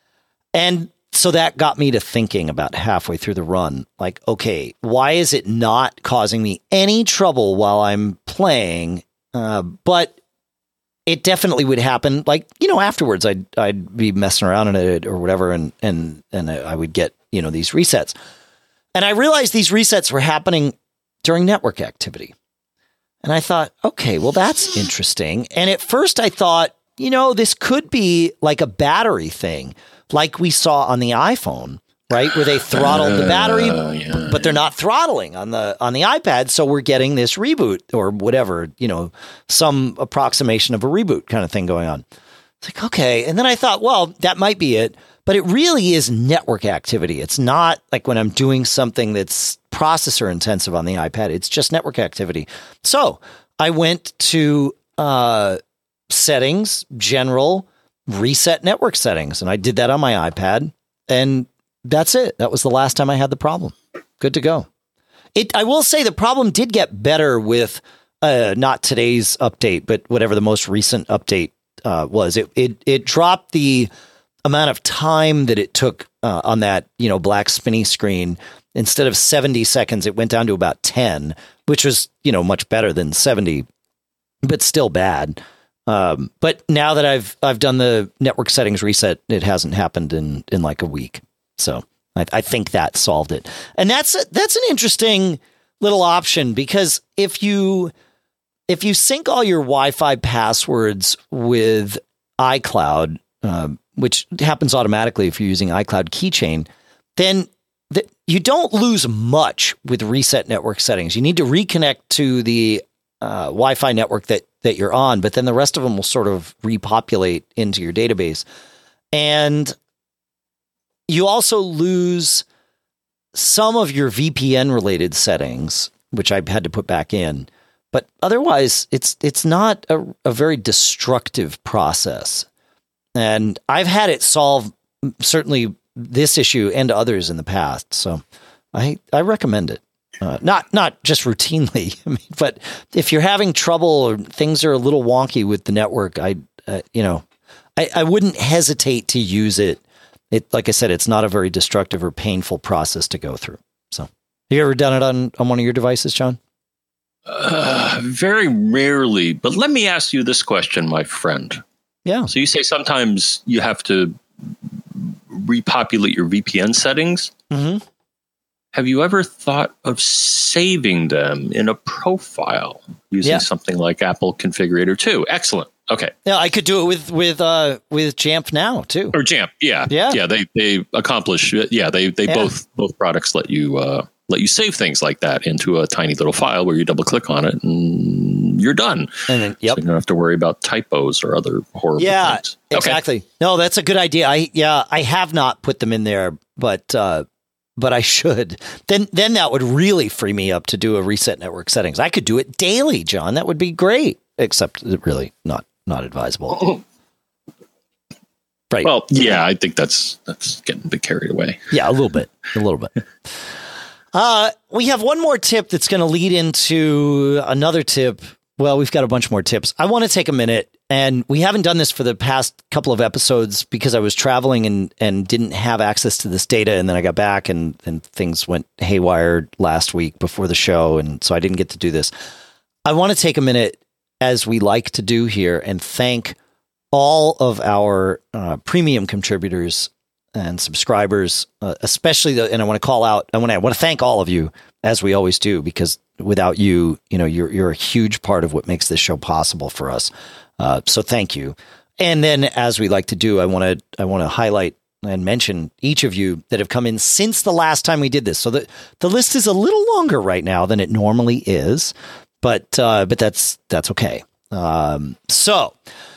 B: And so that got me to thinking about halfway through the run, like, okay, why is it not causing me any trouble while I'm playing? Uh, but it definitely would happen, like, you know, afterwards I'd I'd be messing around in it or whatever, and and and I would get, you know, these resets. And I realized these resets were happening during network activity. And I thought, okay, well, that's interesting. And at first I thought, you know, this could be like a battery thing, like we saw on the iPhone, right? Where they throttled the battery,
A: Uh, yeah.
B: but they're not throttling on the on the iPad. So we're getting this reboot or whatever, you know, some approximation of a reboot kind of thing going on. It's like, okay. And then I thought, well, that might be it. But it really is network activity. It's not like when I'm doing something that's processor intensive on the iPad. It's just network activity. So I went to uh, settings, general, reset network settings. And I did that on my iPad. And that's it. That was the last time I had the problem. Good to go. It. I will say the problem did get better with uh, not today's update, but whatever the most recent update uh, was. It, it, it dropped the amount of time that it took uh, on that, you know, black spinny screen. Instead of seventy seconds, it went down to about ten, which was, you know, much better than seventy, but still bad. Um, but now that I've I've done the network settings reset, it hasn't happened in in like a week. So I, I think that solved it. And that's a, that's an interesting little option, because if you if you sync all your Wi-Fi passwords with iCloud, um, which happens automatically if you're using iCloud Keychain, then th- you don't lose much with reset network settings. You need to reconnect to the uh, Wi-Fi network that that you're on, but then the rest of them will sort of repopulate into your database. And you also lose some of your V P N-related settings, which I had to put back in. But otherwise, it's it's not a, a very destructive process. And I've had it solve certainly this issue and others in the past. So I I recommend it. Uh, not not just routinely, I mean, but if you're having trouble or things are a little wonky with the network, I uh, you know, I, I wouldn't hesitate to use it. It like I said, it's not a very destructive or painful process to go through. So, have you ever done it on, on one of your devices, John?
A: Uh, very rarely. But let me ask you this question, my friend.
B: Yeah.
A: So you say sometimes you have to repopulate your V P N settings.
B: Mm-hmm.
A: Have you ever thought of saving them in a profile using
B: Yeah.
A: something like Apple Configurator two? Excellent. Okay.
B: Yeah, I could do it with with uh, with Jamf now too.
A: Or Jamf. Yeah.
B: Yeah.
A: Yeah. They they accomplish. Yeah. They they
B: Yeah.
A: both both products let you uh, let you save things like that into a tiny little file where you double click on it and you're done.
B: And then, yep.
A: So you don't have to worry about typos or other horrible
B: Yeah,
A: things.
B: exactly. No, that's a good idea. I yeah, I have not put them in there, but uh, but I should. Then then that would really free me up to do a reset network settings. I could do it daily, John. That would be great. Except really not not advisable. Right.
A: Well, yeah, I think that's that's getting a bit carried away.
B: Yeah, a little bit. A little bit. Uh, we have one more tip that's going to lead into another tip. Well, we've got a bunch more tips. I want to take a minute, and we haven't done this for the past couple of episodes because I was traveling and, and didn't have access to this data, and then I got back and, and things went haywire last week before the show, and so I didn't get to do this. I want to take a minute, as we like to do here, and thank all of our uh, premium contributors and subscribers, uh, especially the, and I want to call out, I want to, I want to thank all of you, as we always do, because without you, you know, you're, you're a huge part of what makes this show possible for us. Uh, so thank you. And then, as we like to do, I want to, I want to highlight and mention each of you that have come in since the last time we did this. So the, the list is a little longer right now than it normally is, but, uh, but that's, that's okay. Um, so,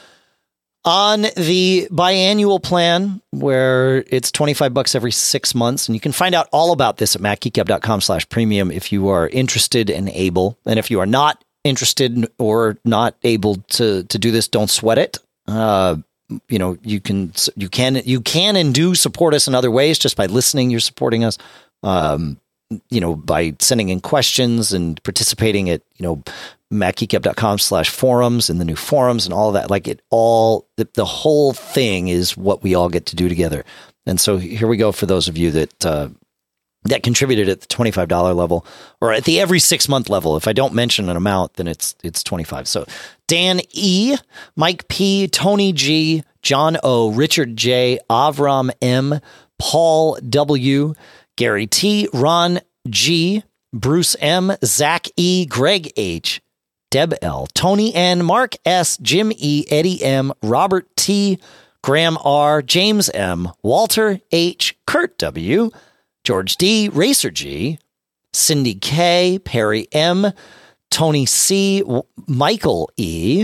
B: on the biannual plan, where it's twenty-five bucks every six months, and you can find out all about this at macgeekgab.com slash premium if you are interested and able. And if you are not interested or not able to, to do this, don't sweat it. Uh, you know, you can, you can, you can and do support us in other ways. Just by listening, you're supporting us. Um, you know, by sending in questions and participating at, you know, macgeekgab.com slash forums and the new forums and all of that. Like it all, the, the whole thing is what we all get to do together. And so here we go for those of you that, uh, that contributed at the twenty-five dollars level or at the every six month level. If I don't mention an amount, then it's, it's twenty-five. So Dan E, Mike P, Tony G, John O, Richard J, Avram M, Paul W, Gary T, Ron G, Bruce M, Zach E, Greg H, Deb L, Tony N, Mark S, Jim E, Eddie M, Robert T, Graham R, James M, Walter H, Kurt W, George D, Racer G, Cindy K, Perry M, Tony C, Michael E,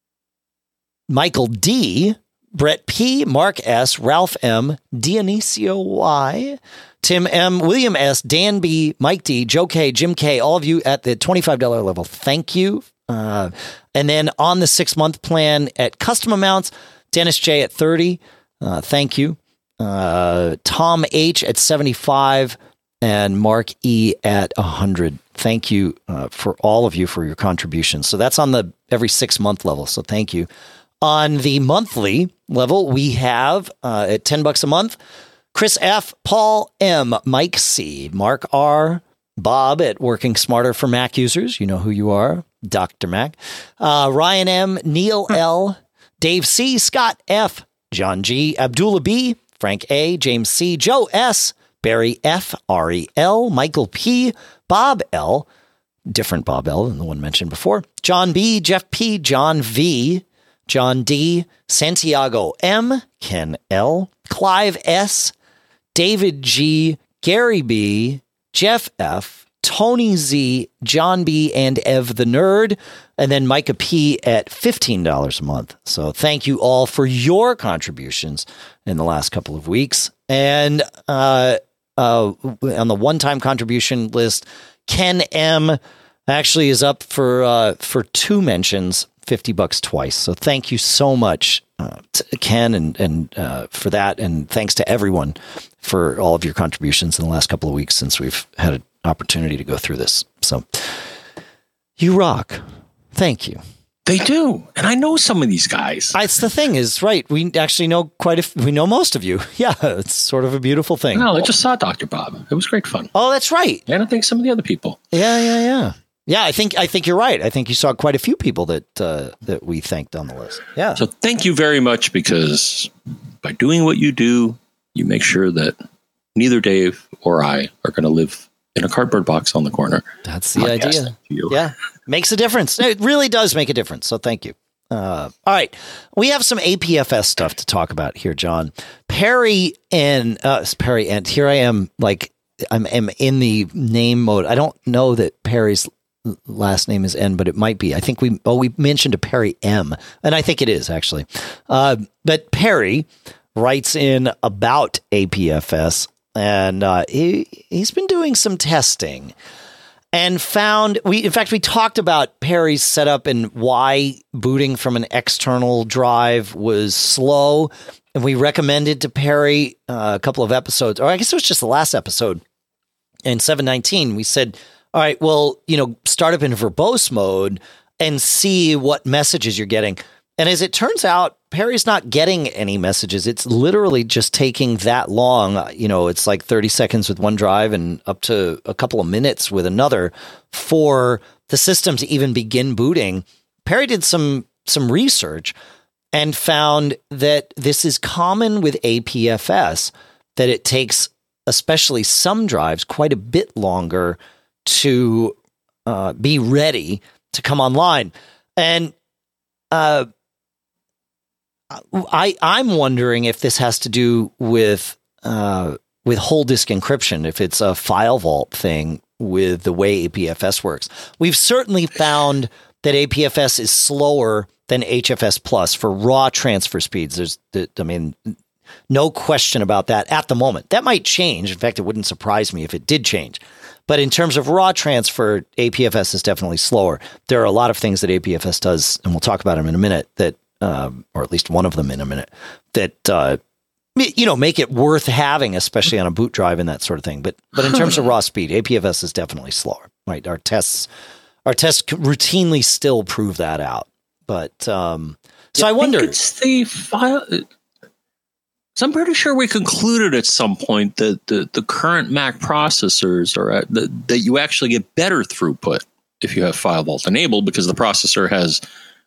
B: Michael D, Brett P, Mark S, Ralph M, Dionisio Y, Tim M, William S, Dan B, Mike D, Joe K, Jim K, all of you at the twenty-five dollars level. Thank you. Uh, and then on the six month plan at custom amounts, Dennis J at thirty. Uh, thank you. Uh, Tom H at seventy-five and Mark E at one hundred. Thank you uh, for all of you for your contributions. So that's on the every six month level. So thank you. On the monthly level, we have uh, at ten bucks a month, Chris F, Paul M, Mike C, Mark R, Bob at Working Smarter for Mac Users. You know who you are, Doctor Mac. Uh, Ryan M, Neil L, Dave C, Scott F, John G, Abdullah B, Frank A, James C, Joe S, Barry F, Ari L, Michael P, Bob L, different Bob L than the one mentioned before, John B, Jeff P, John V, John D, Santiago M, Ken L, Clive S, David G, Gary B, Jeff F, Tony Z, John B, and Ev the Nerd, and then Micah P at fifteen dollars a month. So thank you all for your contributions in the last couple of weeks. And uh, uh, on the one-time contribution list, Ken M actually is up for uh, for two mentions, fifty bucks twice. So thank you so much, uh, to Ken, and, and uh, for that. And thanks to everyone for all of your contributions in the last couple of weeks since we've had an opportunity to go through this. So you rock. Thank you.
A: They do. And I know some of these guys.
B: It's the thing is, right, we actually know quite a f- we know most of you. Yeah, it's sort of a beautiful thing.
A: No, I just saw Doctor Bob. It was great fun.
B: Oh, that's right.
A: And I think some of the other people.
B: Yeah, yeah, yeah. Yeah, I think I think you're right. I think you saw quite a few people that uh, that we thanked on the list. Yeah.
A: So thank you very much, because by doing what you do, you make sure that neither Dave or I are going to live in a cardboard box on the corner.
B: That's the idea. Yeah, makes a difference. It really does make a difference. So thank you. Uh, all right, we have some A P F S stuff to talk about here, John. Perry and uh, Perry and here I am, like I'm, I'm in the name mode. I don't know that Perry's last name is N, but it might be. I think we oh we mentioned a Perry M, and I think it is actually. Uh, but Perry writes in about A P F S, and uh, he he's been doing some testing and found we in fact we talked about Perry's setup and why booting from an external drive was slow, and we recommended to Perry uh, a couple of episodes, or I guess it was just the last episode in seven nineteen. We said, all right, well, you know, start up in verbose mode and see what messages you're getting. And as it turns out, Perry's not getting any messages. It's literally just taking that long. You know, it's like thirty seconds with one drive and up to a couple of minutes with another for the system to even begin booting. Perry did some some research and found that this is common with A P F S, that it takes, especially some drives, quite a bit longer to uh, be ready to come online. And uh, I, I'm wondering if this has to do with uh, with whole disk encryption, if it's a file vault thing with the way A P F S works. We've certainly found that A P F S is slower than H F S Plus for raw transfer speeds. There's, I mean, no question about that at the moment. That might change. In fact, it wouldn't surprise me if it did change. But in terms of raw transfer, A P F S is definitely slower. There are a lot of things that A P F S does, and we'll talk about them in a minute, that, um, or at least one of them in a minute, that, uh, you know, make it worth having, especially on a boot drive and that sort of thing. But but in terms of raw speed, A P F S is definitely slower. Right? Our tests, our tests routinely still prove that out. But um, so
A: yeah,
B: I wonder.
A: I think it's the file. So I'm pretty sure we concluded at some point that the, the current Mac processors are at the, that you actually get better throughput if you have File Vault enabled, because the processor has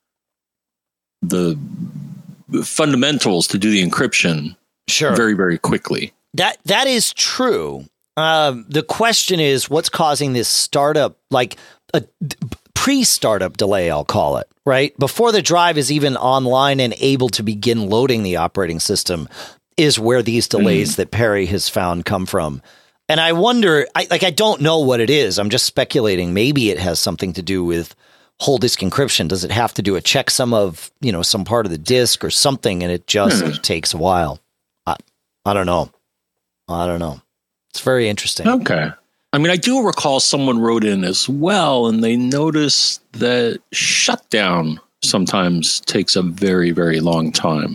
A: the fundamentals to do the encryption
B: sure.
A: very, very quickly.
B: That that is true. Um, the question is, what's causing this startup, like a pre-startup delay, I'll call it, right? Before the drive is even online and able to begin loading the operating system is where these delays mm. that Perry has found come from. And I wonder, I, like, I don't know what it is. I'm just speculating. Maybe it has something to do with whole disk encryption. Does it have to do a checksum of, you know, some part of the disk or something, and it just mm. takes a while? I, I don't know. I don't know. It's very interesting.
A: Okay. I mean, I do recall someone wrote in as well, and they noticed that shutdown sometimes takes a very, very long time.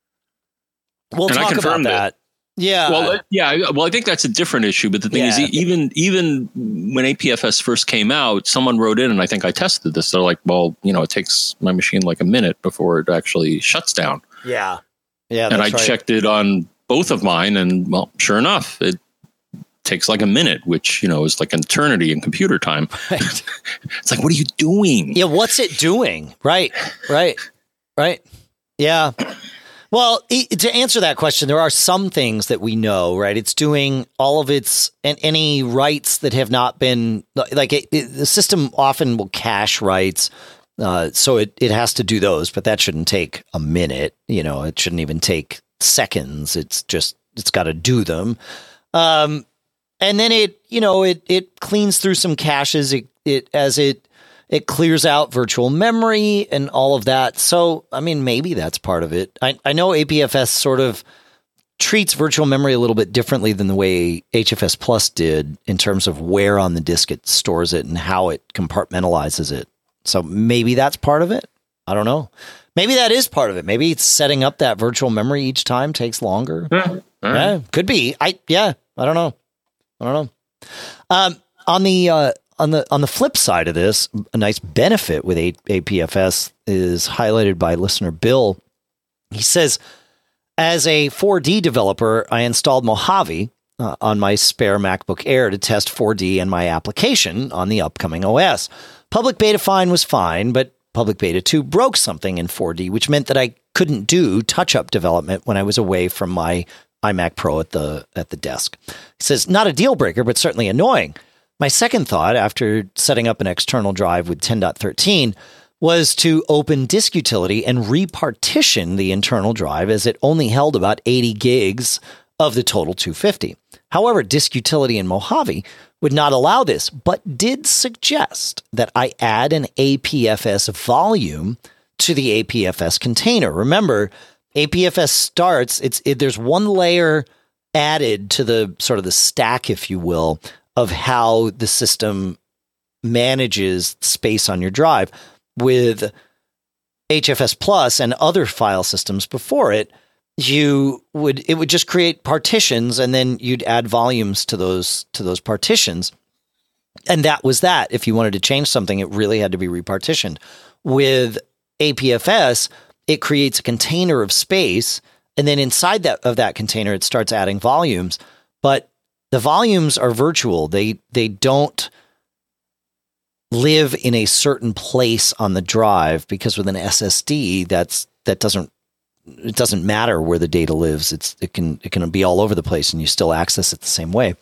B: We'll
A: and
B: talk about that. It. Yeah.
A: Well, yeah. Well, I think that's a different issue. But the thing yeah. is, even even when A P F S first came out, someone wrote in, and I think I tested this. They're like, well, you know, it takes my machine like a minute before it actually shuts down.
B: Yeah. Yeah.
A: And I
B: right.
A: checked it on both of mine, and well, sure enough, it takes like a minute, which, you know, is like an eternity in computer time. Right. It's like, what are you doing?
B: Yeah. What's it doing? Right. Right. Right. Yeah. Well, to answer that question, there are some things that we know, right? It's doing all of its and any writes that have not been like it, it, the system often will cache writes. Uh, so it, it has to do those, but that shouldn't take a minute. You know, it shouldn't even take seconds. It's just, it's got to do them. Um, and then it, you know, it, it cleans through some caches. It, it, as it, It clears out virtual memory and all of that. So, I mean, maybe that's part of it. I, I know A P F S sort of treats virtual memory a little bit differently than the way H F S Plus did in terms of where on the disk it stores it and how it compartmentalizes it. So maybe that's part of it. I don't know. Maybe that is part of it. Maybe it's setting up that virtual memory each time takes longer. Yeah, yeah could be. I yeah. I don't know. I don't know. Um, on the uh, On the on the flip side of this, a nice benefit with A P F S is highlighted by listener Bill. He says, as a four D developer, I installed Mojave, uh, on my spare MacBook Air to test four D and my application on the upcoming O S. Public beta fine was fine, but Public Beta two broke something in four D, which meant that I couldn't do touch-up development when I was away from my iMac Pro at the at the desk. He says, not a deal breaker, but certainly annoying. My second thought, after setting up an external drive with ten point thirteen, was to open Disk Utility and repartition the internal drive, as it only held about eighty gigs of the total two hundred fifty. However, Disk Utility in Mojave would not allow this, but did suggest that I add an A P F S volume to the A P F S container. Remember, A P F S starts, it's it, there's one layer added to the sort of the stack, if you will, of how the system manages space on your drive. With H F S Plus and other file systems before it, you would it would just create partitions, and then you'd add volumes to those to those partitions. And that was that. If you wanted to change something, it really had to be repartitioned. With A P F S, it creates a container of space, and then inside that of that container, it starts adding volumes. But the volumes are virtual. They they don't live in a certain place on the drive, because with an S S D, that's that doesn't it doesn't matter where the data lives. It's it can it can be all over the place, and you still access it the same way.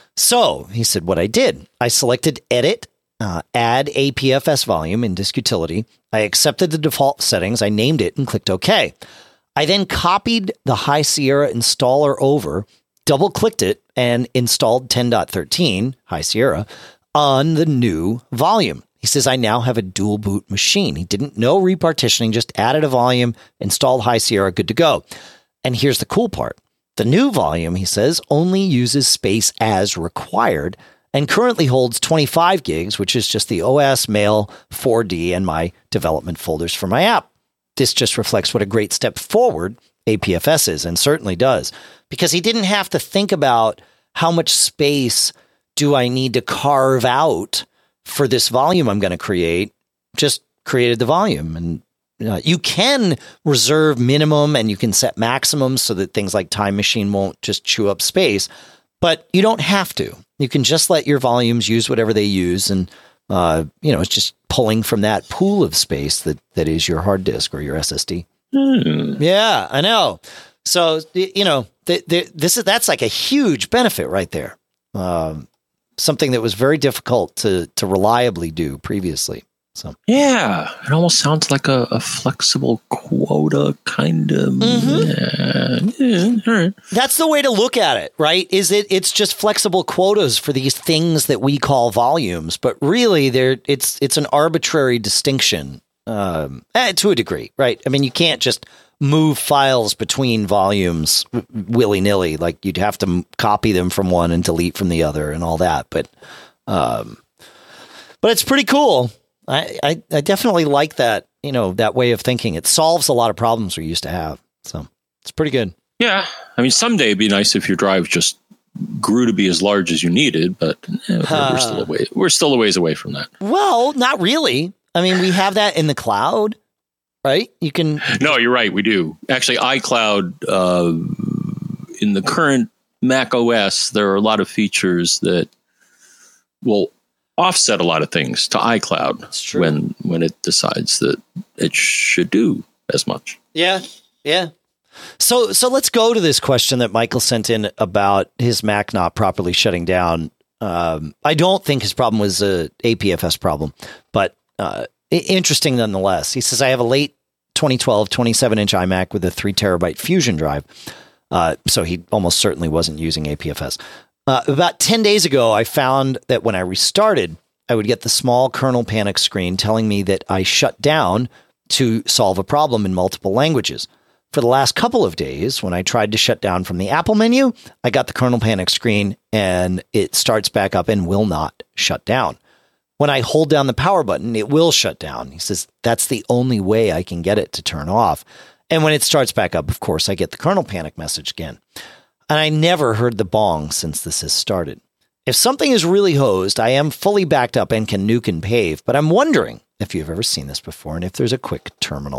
B: So he said, what I did, I selected Edit, uh, Add A P F S Volume in Disk Utility. I accepted the default settings. I named it and clicked OK. I then copied the High Sierra installer over, double-clicked it, and installed ten point thirteen, High Sierra, on the new volume. He says, I now have a dual boot machine. He didn't know repartitioning, just added a volume, installed High Sierra, good to go. And here's the cool part. The new volume, he says, only uses space as required and currently holds twenty-five gigs, which is just the O S, Mail, four D, and my development folders for my app. This just reflects what a great step forward A P F S is, and certainly does, because he didn't have to think about how much space do I need to carve out for this volume I'm going to create. Just created the volume. And uh, you can reserve minimum and you can set maximums so that things like Time Machine won't just chew up space, but you don't have to. You can just let your volumes use whatever they use. And, uh, you know, it's just pulling from that pool of space that, that is your hard disk or your S S D. Hmm. Yeah, I know. So, you know, th- th- this is, that's like a huge benefit right there. Um, something that was very difficult to to reliably do previously. So
A: yeah, it almost sounds like a, a flexible quota kind of. Mm-hmm. Yeah, yeah, all right.
B: That's the way to look at it, right? Is it? It's just flexible quotas for these things that we call volumes, but really, they're it's it's an arbitrary distinction um, eh, to a degree, right? I mean, you can't just move files between volumes willy-nilly. Like, you'd have to copy them from one and delete from the other and all that. But, um, but it's pretty cool. I, I, I definitely like that, you know, that way of thinking. It solves a lot of problems we used to have. So it's pretty good.
A: Yeah. I mean, someday it'd be nice if your drive just grew to be as large as you needed, but eh, uh, we're still away. We're still a ways away from that.
B: Well, not really. I mean, we have that in the cloud. Right? You can.
A: No, you're right. We do. Actually, iCloud, uh, in the current Mac O S, there are a lot of features that will offset a lot of things to iCloud when when it decides that it should do as much.
B: Yeah. Yeah. So so let's go to this question that Michael sent in about his Mac not properly shutting down. Um, I don't think his problem was a A P F S problem, but uh, interesting nonetheless. He says, I have a late twenty twelve twenty-seven inch iMac with a three terabyte Fusion drive. Uh, so he almost certainly wasn't using A P F S. Uh, about ten days ago, I found that when I restarted, I would get the small kernel panic screen telling me that I shut down to solve a problem in multiple languages. For the last couple of days, when I tried to shut down from the Apple menu, I got the kernel panic screen and it starts back up and will not shut down. When I hold down the power button, it will shut down. He says, that's the only way I can get it to turn off. And when it starts back up, of course, I get the kernel panic message again. And I never heard the bong since this has started. If something is really hosed, I am fully backed up and can nuke and pave, but I'm wondering if you've ever seen this before and if there's a quick terminal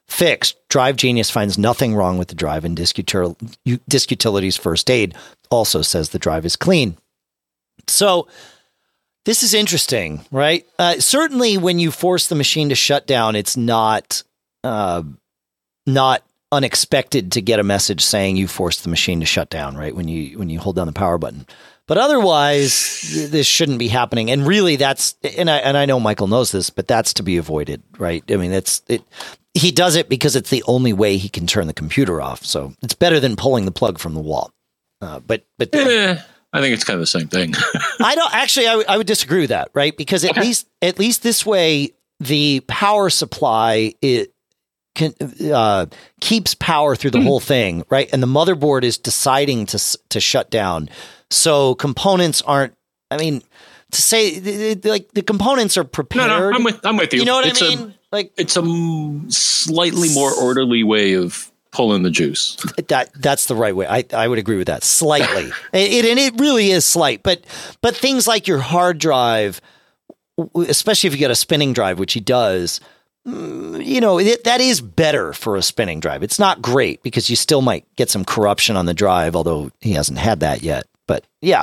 B: fixed. Drive Genius finds nothing wrong with the drive, and Disk, Util- Disk Utilities First Aid also says the drive is clean. So this is interesting, right? Uh, certainly when you force the machine to shut down, it's not uh, not unexpected to get a message saying you forced the machine to shut down, right? When you when you hold down the power button. But otherwise, th- this shouldn't be happening. And really, that's and I and I know Michael knows this, but that's to be avoided, right? I mean, it's it. He does it because it's the only way he can turn the computer off. So it's better than pulling the plug from the wall. Uh, but but
A: eh, I think it's kind of the same thing.
B: I don't actually. I, w- I would disagree with that, right? Because at
A: Okay.
B: least at least this way, the power supply it can uh, keeps power through the mm-hmm. whole thing, right? And the motherboard is deciding to s- to shut down. So components aren't, I mean, to say like the components are prepared.
A: No, no, I'm with, I'm with you.
B: You know what
A: it's
B: I mean?
A: A,
B: like
A: it's a slightly more orderly way of pulling the juice.
B: That that's the right way. I, I would agree with that slightly. it, it and it really is slight, but but things like your hard drive, especially if you get a spinning drive, which he does, you know, it, that is better for a spinning drive. It's not great because you still might get some corruption on the drive, although he hasn't had that yet. But yeah.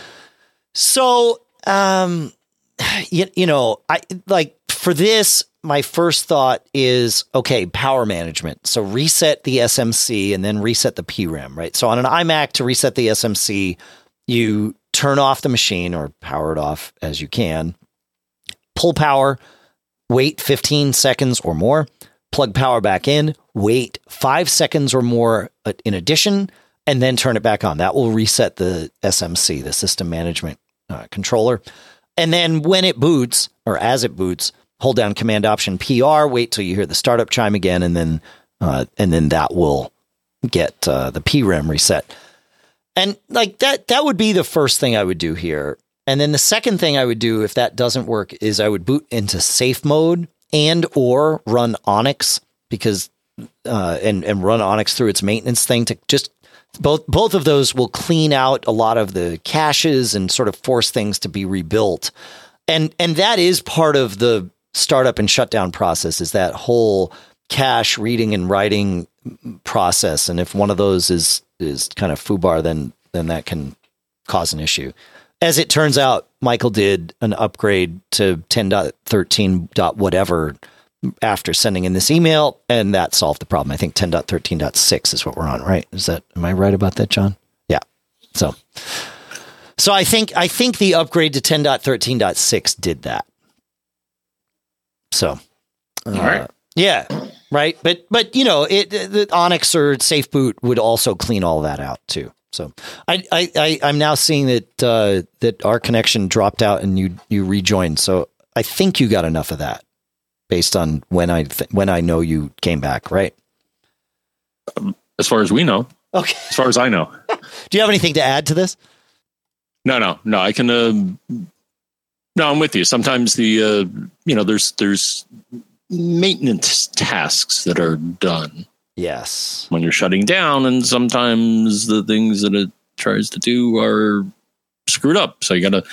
B: So, um, you, you know, I like for this, my first thought is, okay, power management. So reset the S M C and then reset the P RAM, right? So on an iMac, to reset the S M C, you turn off the machine or power it off as you can, pull power, wait fifteen seconds or more, plug power back in, wait five seconds or more in addition, and then turn it back on. That will reset the S M C, the system management uh, controller. And then when it boots, or as it boots, hold down Command Option P R, wait till you hear the startup chime again, and then uh, and then that will get uh, the P RAM reset. And like that, that would be the first thing I would do here. And then the second thing I would do if that doesn't work is I would boot into safe mode and or run Onyx because uh, and and run Onyx through its maintenance thing to just both both of those will clean out a lot of the caches and sort of force things to be rebuilt. And and that is part of the startup and shutdown process, is that whole cache reading and writing process. And if one of those is is kind of foobar, then then that can cause an issue. As it turns out, Michael did an upgrade to ten point thirteen. Whatever after sending in this email, and that solved the problem. I think ten point thirteen point six is what we're on, right? Is that, am I right about that, John? Yeah. So, so I think, I think the upgrade to ten point thirteen point six did that. So, uh,
A: all right.
B: Yeah, right. But, but you know, it, the Onyx or Safe Boot would also clean all that out too. So I, I, I, I'm now seeing that, uh, that our connection dropped out and you, you rejoined. So I think you got enough of that based on when I, th- when I know you came back, right?
A: Um, as far as we know.
B: Okay.
A: As far as I know.
B: Do you have anything to add to this?
A: No, no, no. I can, uh, no, I'm with you. Sometimes the, uh, you know, there's, there's maintenance tasks that are done.
B: Yes.
A: When you're shutting down, and sometimes the things that it tries to do are screwed up. So you got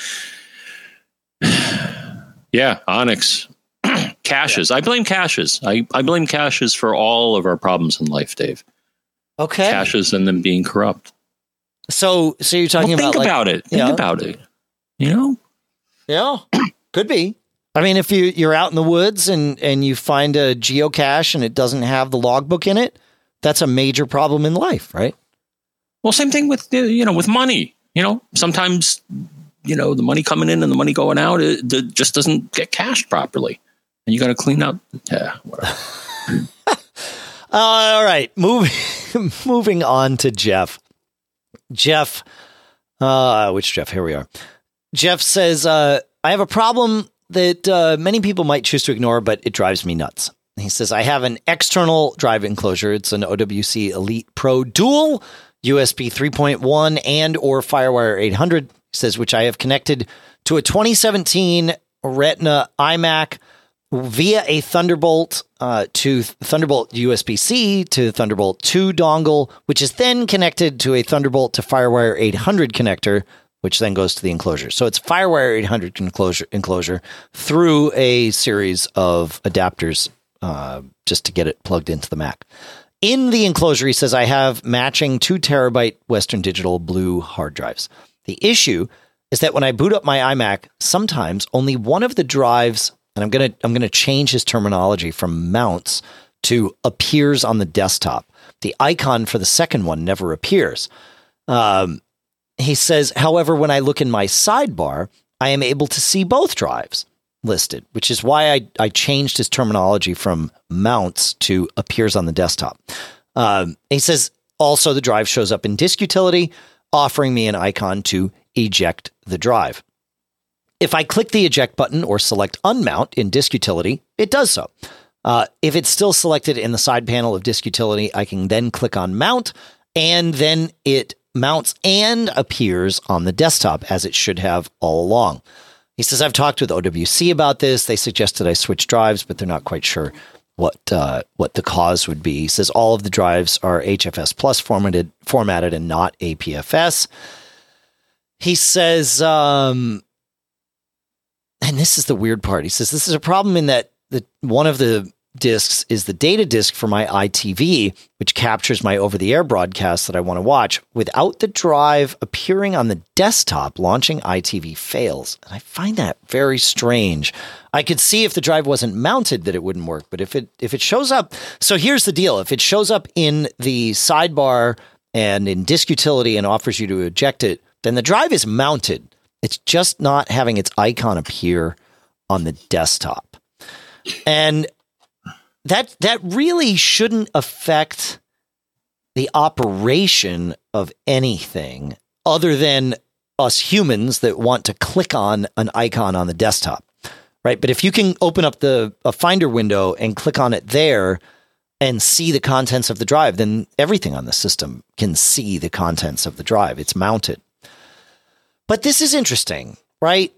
A: to, yeah, Onyx, caches. Yeah. I blame caches. I, I blame caches for all of our problems in life, Dave.
B: Okay.
A: Caches and them being corrupt.
B: So, so you're talking
A: well,
B: about,
A: think
B: like,
A: about it. Think
B: yeah.
A: about it. You know?
B: Yeah, could be. I mean, if you, you're out in the woods and, and you find a geocache and it doesn't have the logbook in it, that's a major problem in life, right?
A: Well, same thing with, you know, with money. You know, sometimes, you know, the money coming in and the money going out, it, it just doesn't get cashed properly. And you got to clean out. Yeah, whatever.
B: uh, all right. Moving, moving on to Jeff. Jeff, uh, which Jeff? Here we are. Jeff says, uh, I have a problem that uh, many people might choose to ignore, but it drives me nuts. He says, I have an external drive enclosure. It's an O W C Elite Pro Dual, U S B three point one and or FireWire eight hundred, he says, which I have connected to a twenty seventeen Retina iMac via a Thunderbolt uh, to Thunderbolt U S B C to Thunderbolt two dongle, which is then connected to a Thunderbolt to FireWire eight hundred connector, which then goes to the enclosure. So it's FireWire eight hundred enclosure, enclosure through a series of adapters uh, just to get it plugged into the Mac. In the enclosure, he says, I have matching two terabyte Western Digital blue hard drives. The issue is that when I boot up my iMac, sometimes only one of the drives, and I'm going to I'm going to change his terminology from mounts to appears on the desktop. The icon for the second one never appears. Um, he says, however, when I look in my sidebar, I am able to see both drives listed, which is why I, I changed his terminology from mounts to appears on the desktop. Um, he says, also the drive shows up in Disk Utility, offering me an icon to eject the drive. If I click the eject button or select unmount in Disk Utility, it does so. Uh, if it's still selected in the side panel of Disk Utility, I can then click on mount, and then it mounts and appears on the desktop as it should have all along. He says, I've talked with O W C about this. They suggested I switch drives, but they're not quite sure what uh, what the cause would be. He says all of the drives are H F S Plus formatted, formatted and not A P F S. He says, um, and this is the weird part. He says, this is a problem in that the one of the discs is the data disk for my I T V, which captures my over-the-air broadcast that I want to watch. Without the drive appearing on the desktop, launching I T V fails. And I find that very strange. I could see if the drive wasn't mounted that it wouldn't work, but if it if it shows up, so here's the deal. If it shows up in the sidebar and in Disk Utility and offers you to eject it, then the drive is mounted. It's just not having its icon appear on the desktop. And that that really shouldn't affect the operation of anything other than us humans that want to click on an icon on the desktop, right? But if you can open up the a Finder window and click on it there and see the contents of the drive, then everything on the system can see the contents of the drive. It's mounted. But this is interesting, right?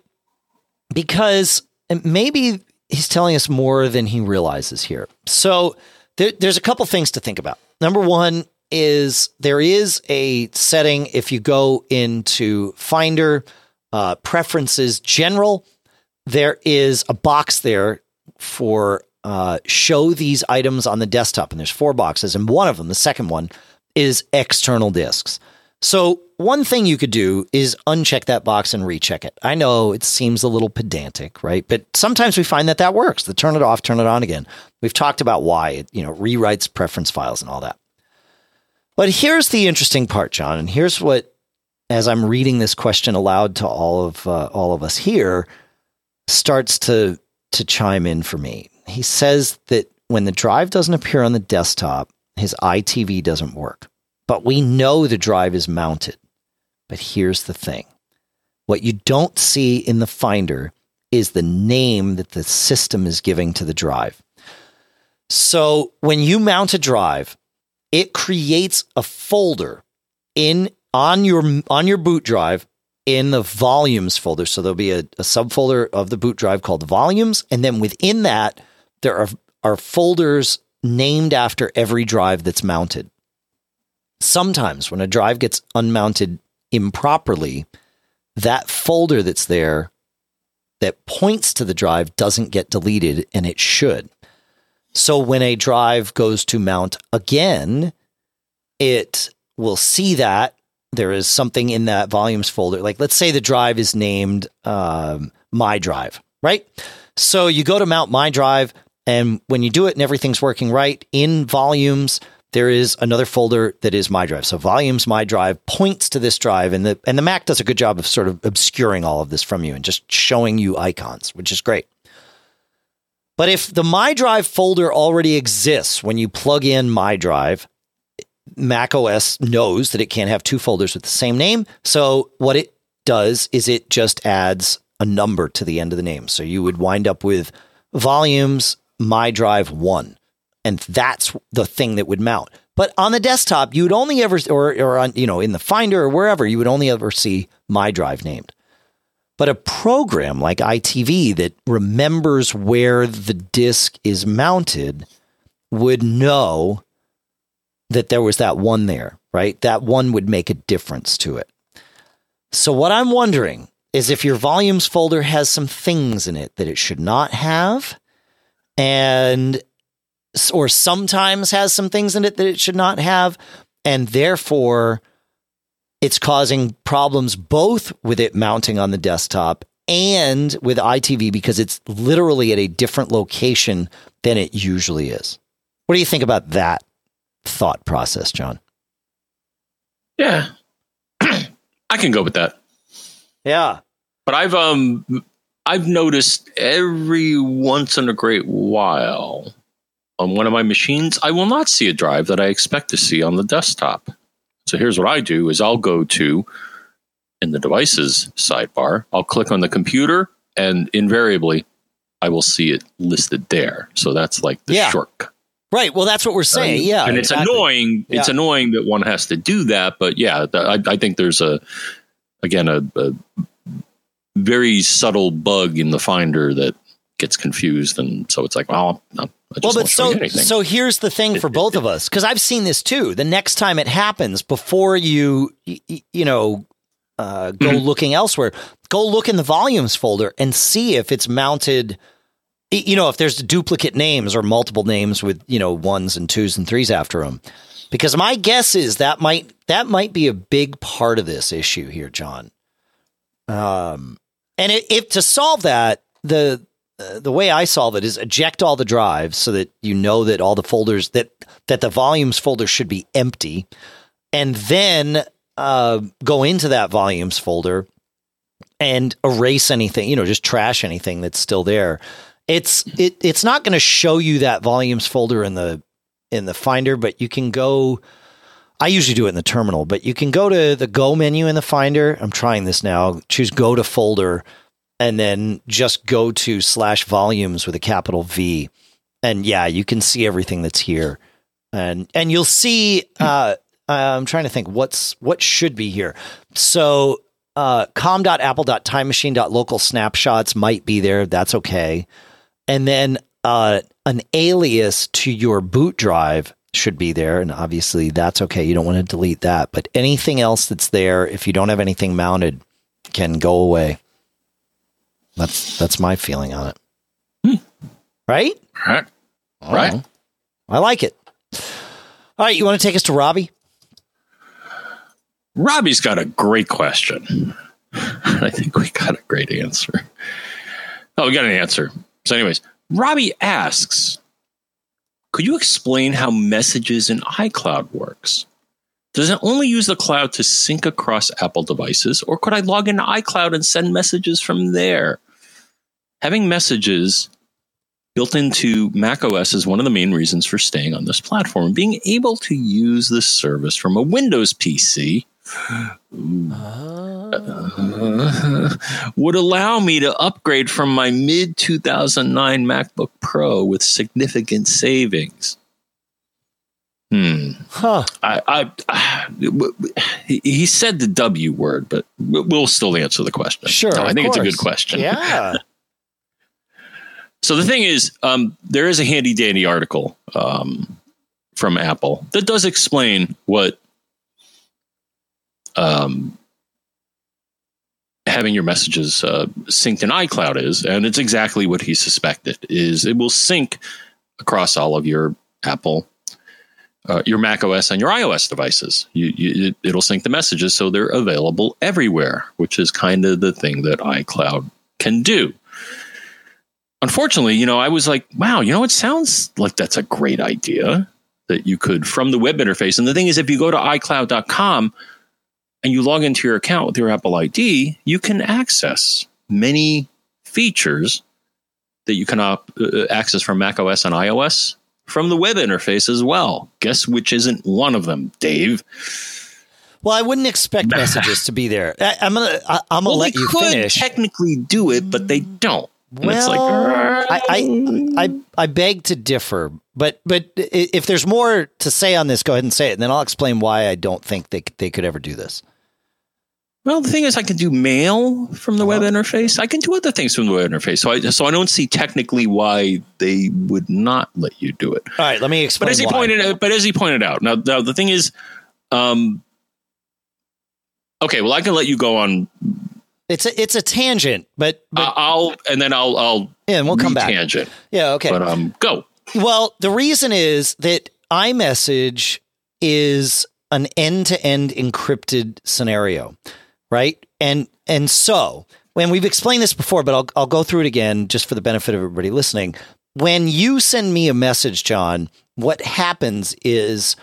B: Because maybe he's telling us more than he realizes here. So there, there's a couple things to think about. Number one is there is a setting if you go into Finder, uh, Preferences General, there is a box there for uh, show these items on the desktop. And there's four boxes. And one of them, the second one, is external disks. So one thing you could do is uncheck that box and recheck it. I know it seems a little pedantic, right? But sometimes we find that that works. The turn it off, turn it on again. We've talked about why it, you know, rewrites preference files and all that. But here's the interesting part, John. And here's what, as I'm reading this question aloud to all of uh, all of us here, starts to to chime in for me. He says that when the drive doesn't appear on the desktop, his I T V doesn't work. But we know the drive is mounted. But here's the thing. What you don't see in the Finder is the name that the system is giving to the drive. So when you mount a drive, it creates a folder in on your on your boot drive in the volumes folder. So there'll be a, a subfolder of the boot drive called volumes. And then within that, there are, are folders named after every drive that's mounted. Sometimes when a drive gets unmounted improperly, that folder that's there that points to the drive doesn't get deleted, and it should. So when a drive goes to mount again, it will see that there is something in that volumes folder. Like, let's say the drive is named um, My Drive, right? So you go to mount My Drive, and when you do it and everything's working right, in volumes, there is another folder that is My Drive. So volumes My Drive points to this drive, and the and the Mac does a good job of sort of obscuring all of this from you and just showing you icons, which is great. But if the My Drive folder already exists when you plug in My Drive, macOS knows that it can't have two folders with the same name. So what it does is it just adds a number to the end of the name. So you would wind up with volumes My Drive one. And that's the thing that would mount. But on the desktop, you would only ever, or, or on, you know, in the Finder or wherever, you would only ever see My Drive named. But a program like I T V that remembers where the disk is mounted would know that there was that one there, right? That one would make a difference to it. So what I'm wondering is if your volumes folder has some things in it that it should not have, and or sometimes has some things in it that it should not have. And therefore, it's causing problems both with it mounting on the desktop and with I T V because it's literally at a different location than it usually is. What do you think about that thought process, John?
A: Yeah, I can go with that.
B: Yeah.
A: But I've um I've noticed every once in a great while on one of my machines, I will not see a drive that I expect to see on the desktop. So here's what I do is I'll go to, in the devices sidebar, I'll click on the computer and invariably I will see it listed there. So that's like the
B: yeah.
A: shortcut.
B: Right. Well, that's what we're saying.
A: Um,
B: yeah.
A: And it's
B: exactly.
A: annoying. It's
B: yeah.
A: annoying that one has to do that. But yeah, I, I think there's a, again, a, a very subtle bug in the Finder that gets confused. And so it's like, well, I just
B: well,
A: won't
B: but
A: show
B: so,
A: you anything.
B: so here's the thing for both of us, because I've seen this too. The next time it happens, before you, you know, uh, go mm-hmm. looking elsewhere, go look in the volumes folder and see if it's mounted. You know, if there's duplicate names or multiple names with, you know, ones and twos and threes after them, because my guess is that might that might be a big part of this issue here, John. Um, and if, if to solve that, the uh, the way I solve it is eject all the drives so that you know that all the folders that that the volumes folder should be empty, and then uh, go into that volumes folder and erase anything, you know, just trash anything that's still there. It's it it's not going to show you that volumes folder in the in the Finder, but you can go. I usually do it in the terminal, but you can go to the Go menu in the Finder. I'm trying this now. Choose Go to Folder, and then just go to slash volumes with a capital V, and yeah, you can see everything that's here, and and you'll see. Uh, I'm trying to think what's what should be here. So uh, com dot apple dot time machine dot local snapshots might be there. That's okay. And then uh, an alias to your boot drive should be there. And obviously that's okay. You don't want to delete that. But anything else that's there, if you don't have anything mounted, can go away. That's that's my feeling on it. Hmm. Right?
A: Right.
B: Oh,
A: right.
B: I like it. All right. You want to take us to Robbie?
A: Robbie's got a great question. I think we got a great answer. Oh, we got an answer. So anyways, Robbie asks, could you explain how messages in iCloud works? Does it only use the cloud to sync across Apple devices, or could I log into iCloud and send messages from there? Having messages built into macOS is one of the main reasons for staying on this platform. Being able to use this service from a Windows P C Uh, would allow me to upgrade from my mid two thousand nine MacBook Pro with significant savings. Hmm.
B: Huh.
A: I, I, I he, he said the W word, but we'll still answer the question.
B: Sure.
A: No, I think
B: course.
A: it's a good question.
B: Yeah.
A: So the thing is, um, there is a handy dandy article um, from Apple that does explain what um, having your messages uh, synced in iCloud is, and it's exactly what he suspected. Is it will sync across all of your Apple, uh, your macOS, and your iOS devices. You, you, it'll sync the messages so they're available everywhere, which is kind of the thing that iCloud can do. Unfortunately, you know, I was like, wow, you know, it sounds like that's a great idea that you could from the web interface. And the thing is, if you go to i cloud dot com and you log into your account with your Apple I D, you can access many features that you can op- uh, access from macOS and iOS from the web interface as well. Guess which isn't one of them, Dave?
B: Well, I wouldn't expect messages to be there. I, I'm gonna, I, I'm gonna
A: well,
B: let
A: they
B: you
A: could
B: finish.
A: technically do it, but they don't. And
B: Well,
A: it's like,
B: I, I, I, I beg to differ, but but if there's more to say on this, go ahead and say it, and then I'll explain why I don't think they they could ever do this.
A: Well, the thing is, I can do mail from the web interface. I can do other things from the web interface. So I so I don't see technically why they would not let you do it.
B: All right, let me explain.
A: But as he
B: why.
A: pointed out, but as he pointed out, now, now the thing is, um, okay, well, I can let you go on.
B: It's a it's a tangent, but, but
A: I'll and then I'll I'll
B: yeah, and we'll come back.
A: Tangent.
B: Yeah, okay.
A: But um, go.
B: Well, the reason is that iMessage is an end-to-end encrypted scenario, right? And and so, when we've explained this before, but I'll I'll go through it again just for the benefit of everybody listening. When you send me a message, John, what happens is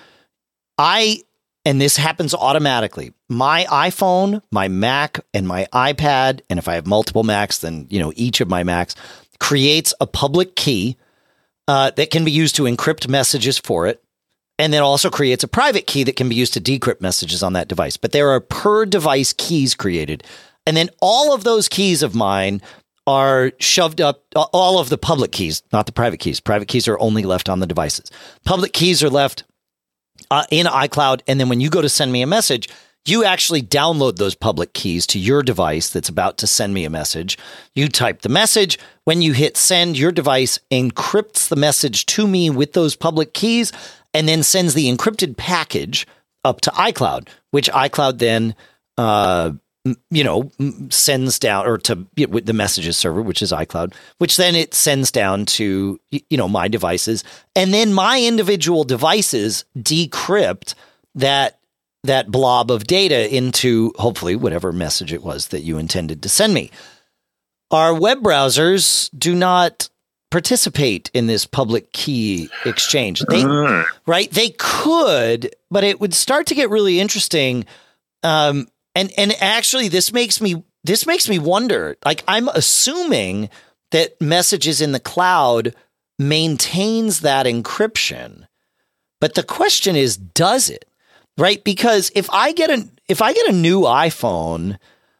B: I, and this happens automatically, my iPhone, my Mac, and my iPad, and if I have multiple Macs, then, you know, each of my Macs creates a public key uh, that can be used to encrypt messages for it. And then also creates a private key that can be used to decrypt messages on that device. But there are per device keys created. And then all of those keys of mine are shoved up, all of the public keys, not the private keys. Private keys are only left on the devices. Public keys are left uh, in iCloud. And then when you go to send me a message, you actually download those public keys to your device that's about to send me a message. You type the message. When you hit send, your device encrypts the message to me with those public keys, and then sends the encrypted package up to iCloud, which iCloud then, uh, you know, sends down, or to you know, the messages server, which is iCloud, which then it sends down to, you know, my devices. And then my individual devices decrypt that, that blob of data into hopefully whatever message it was that you intended to send me. Our web browsers do not participate in this public key exchange. They, uh. Right? They could, but it would start to get really interesting. Um, and and actually, this makes me this makes me wonder. Like, I'm assuming that messages in the cloud maintains that encryption, but the question is, does it? Right? Because if I get a if I get a new iPhone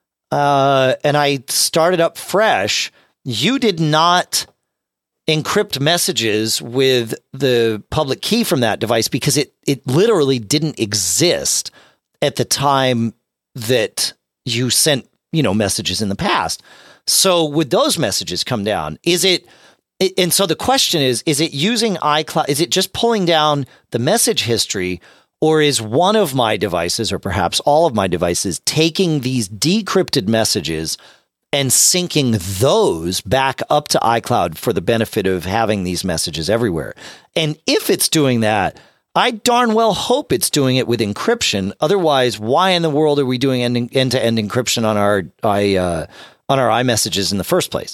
B: uh, and I start it up fresh, you did not encrypt messages with the public key from that device because it it literally didn't exist at the time that you sent, you know, messages in the past. So would those messages come down? Is it, and so the question is, is it using iCloud? Is it just pulling down the message history, or is one of my devices, or perhaps all of my devices, taking these decrypted messages and syncing those back up to iCloud for the benefit of having these messages everywhere? And if it's doing that, I darn well hope it's doing it with encryption. Otherwise, why in the world are we doing end- end-to-end encryption on our I, uh, on our iMessages in the first place?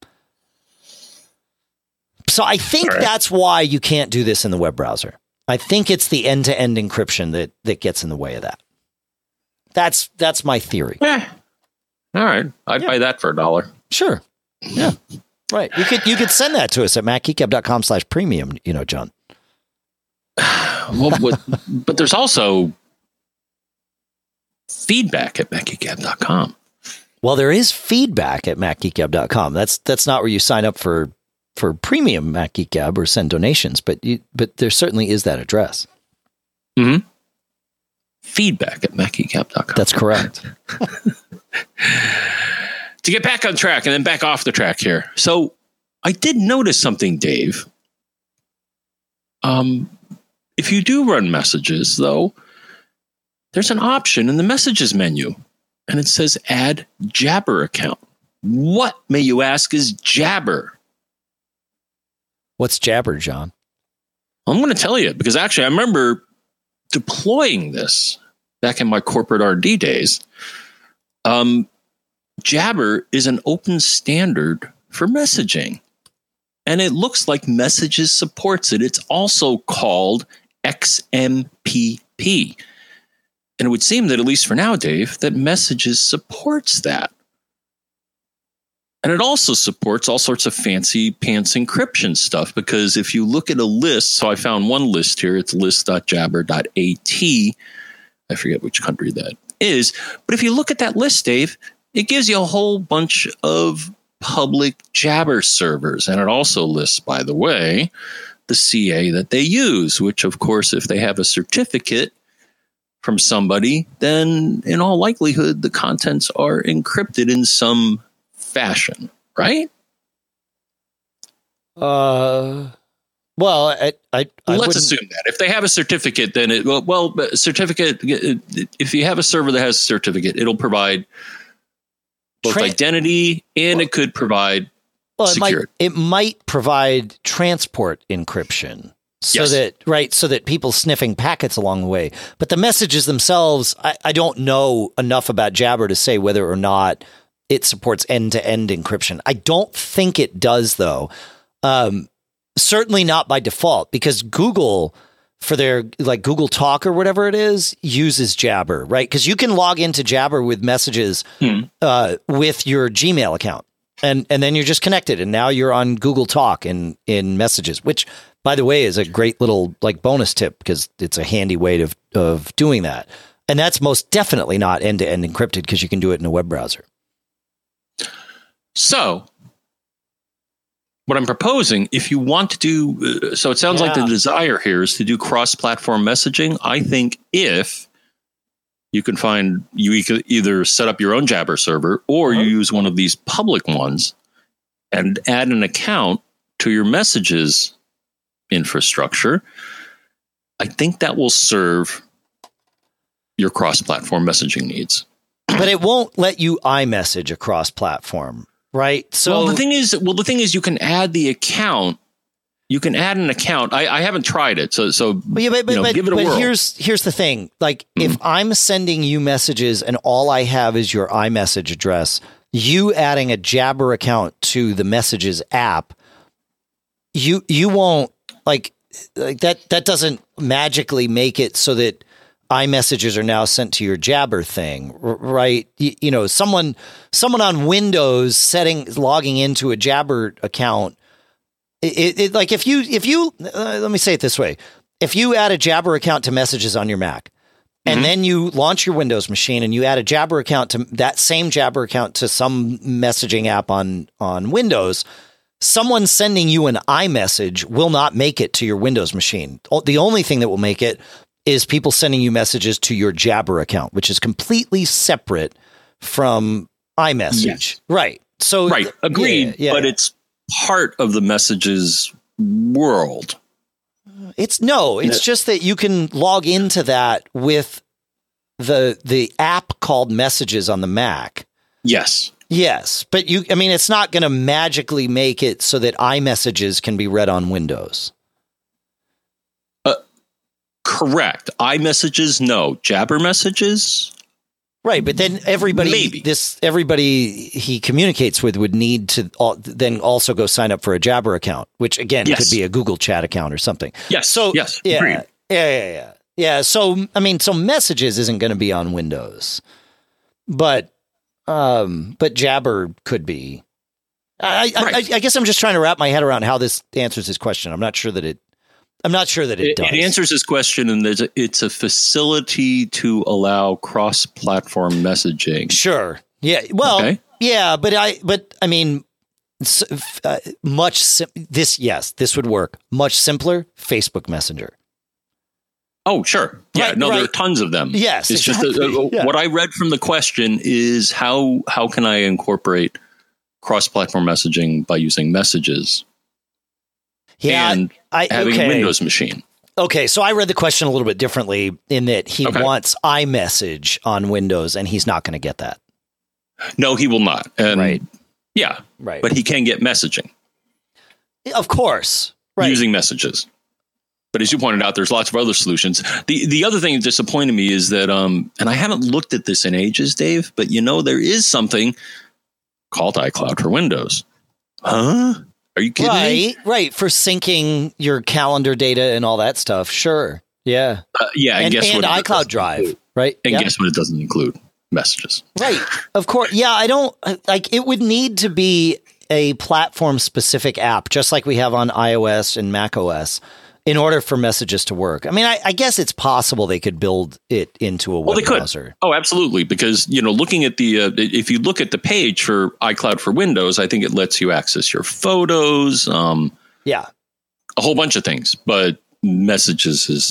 B: So I think right. that's why you can't do this in the web browser. I think it's the end-to-end encryption that, that gets in the way of that. That's that's my theory.
A: Eh. All right, I'd yeah. buy that for a dollar.
B: Sure. Yeah. Right. You could you could send that to us at mac geek gab dot com slash premium, you know, John.
A: Well, what, but there's also feedback at mac geek gab dot com.
B: Well, there is feedback at mac geek gab dot com. That's that's not where you sign up for for premium MacGeekGab or send donations, but you, but there certainly is that address.
A: Mm-hmm. Feedback at mac geek gab dot com.
B: That's correct.
A: To get back on track and then back off the track here. So I did notice something, Dave. Um, if you do run messages, though, there's an option in the messages menu, and it says add Jabber account. What, may you ask, is Jabber?
B: What's Jabber, John?
A: I'm going to tell you, because actually I remember deploying this back in my corporate R D days. Um, Jabber is an open standard for messaging, and it looks like Messages supports it. It's also called X M P P. And it would seem that, at least for now, Dave, that Messages supports that. And it also supports all sorts of fancy pants encryption stuff, because if you look at a list, so I found one list here, it's list dot jabber dot a t. I forget which country that is. But if you look at that list, Dave, it gives you a whole bunch of public Jabber servers. And it also lists, by the way, the C A that they use, which, of course, if they have a certificate from somebody, then in all likelihood, the contents are encrypted in some fashion, right?
B: Uh, well, I, I, I
A: let's assume that if they have a certificate, then it well, well, certificate. If you have a server that has a certificate, it'll provide both Tra- identity and well, it could provide
B: well, it might,
A: secured.
B: it might provide transport encryption. So
A: Yes.
B: that, right, so that people sniffing packets along the way. But the messages themselves, I, I don't know enough about Jabber to say whether or not it supports end-to-end encryption. I don't think it does, though. Um, certainly not by default, because Google, for their, like Google Talk or whatever it is, uses Jabber, right? Because you can log into Jabber with messages
A: Hmm.
B: uh, with your Gmail account. And and then you're just connected, and now you're on Google Talk in, in messages, which, by the way, is a great little like bonus tip because it's a handy way of of doing that. And that's most definitely not end to end encrypted because you can do it in a web browser.
A: So, what I'm proposing, if you want to do, uh, so it sounds like
B: Yeah.
A: the desire here is to do cross-platform messaging. I think if you can find, you e- could either set up your own Jabber server or
B: Uh-huh.
A: you use one of these public ones and add an account to your messages infrastructure, I think that will serve your cross-platform messaging needs.
B: But it won't let you iMessage across platform, right? So
A: well, the thing is, well, the thing is, you can add the account. You can add an account. I, I haven't tried it, so so
B: But, yeah, but, but,
A: you know,
B: but,
A: give it a
B: but
A: whirl.
B: here's here's the thing. Like, if I'm sending you messages and all I have is your iMessage address, you adding a Jabber account to the Messages app, you you won't like like that. That doesn't magically make it so that iMessages are now sent to your Jabber thing, r- right? You, you know, someone someone on Windows setting logging into a Jabber account. It, it like if you if you uh, let me say it this way, if you add a Jabber account to Messages on your Mac, and
A: Mhm.
B: then you launch your Windows machine and you add a Jabber account to that same Jabber account to some messaging app on on Windows, someone sending you an iMessage will not make it to your Windows machine. O- The only thing that will make it is people sending you messages to your Jabber account, which is completely separate from iMessage.
A: Yes.
B: Right. So
A: Right, agreed.
B: yeah, yeah.
A: But it's part of the messages world.
B: It's no, it's
A: Yeah.
B: just that you can log into that with the the app called Messages on the Mac.
A: Yes.
B: Yes, but you I mean it's not going to magically make it so that iMessages can be read on Windows.
A: Correct. iMessages, no. Jabber messages,
B: Right, but then everybody
A: Maybe.
B: this everybody he communicates with would need to al- then also go sign up for a Jabber account, which again
A: Yes.
B: could be a Google Chat account or something.
A: yes.
B: So
A: yes.
B: yeah,
A: Agreed.
B: yeah, yeah, yeah, yeah. So I mean, so Messages isn't going to be on Windows, but um, but Jabber could be. I, I,
A: Right.
B: I, I guess I'm just trying to wrap my head around how this answers this question. I'm not sure that it. I'm not sure that it,
A: It,
B: does.
A: it answers this question, and there's a, it's a facility to allow cross-platform messaging.
B: Sure. Yeah. Well.
A: Okay.
B: Yeah, but I. But I mean, s- f- uh, much sim- this. Yes, this would work. Much simpler. Facebook Messenger.
A: Oh, sure. Yeah,
B: Right,
A: no, there are
B: right.
A: tons of them.
B: Yes,
A: it's just
B: exactly.
A: that, uh,
B: Yeah.
A: what I read from the question is how how can I incorporate cross-platform messaging by using messages
B: Yeah.
A: and
B: I,
A: having
B: okay.
A: a Windows machine?
B: Okay, so I read the question a little bit differently in that he
A: Okay.
B: wants iMessage on Windows, and he's not going to get that.
A: No, he will not. And
B: Right.
A: yeah,
B: Right.
A: but he can get messaging
B: Of course. Right.
A: using messages. But as you pointed out, there's lots of other solutions. The the other thing that disappointed me is that, um, and I haven't looked at this in ages, Dave, but you know, there is something called iCloud for Windows. Huh? Are you kidding me?
B: Right, right. For syncing your calendar data and all that stuff. Sure. Yeah.
A: Uh, yeah, and,
B: And,
A: guess
B: and
A: what? it
B: iCloud
A: doesn't
B: Drive.
A: include?
B: Right.
A: And
B: Yeah.
A: guess what? It doesn't include messages.
B: Right. Of course. Yeah. I don't like it would need to be a platform specific app, just like we have on iOS and Mac O S, in order for messages to work. I mean, I, I guess it's possible they could build it into a web
A: Well, they could.
B: browser.
A: Oh, absolutely. Because, you know, looking at the, uh, if you look at the page for iCloud for Windows, I think it lets you access your photos, um,
B: Yeah.
A: a whole bunch of things, but messages is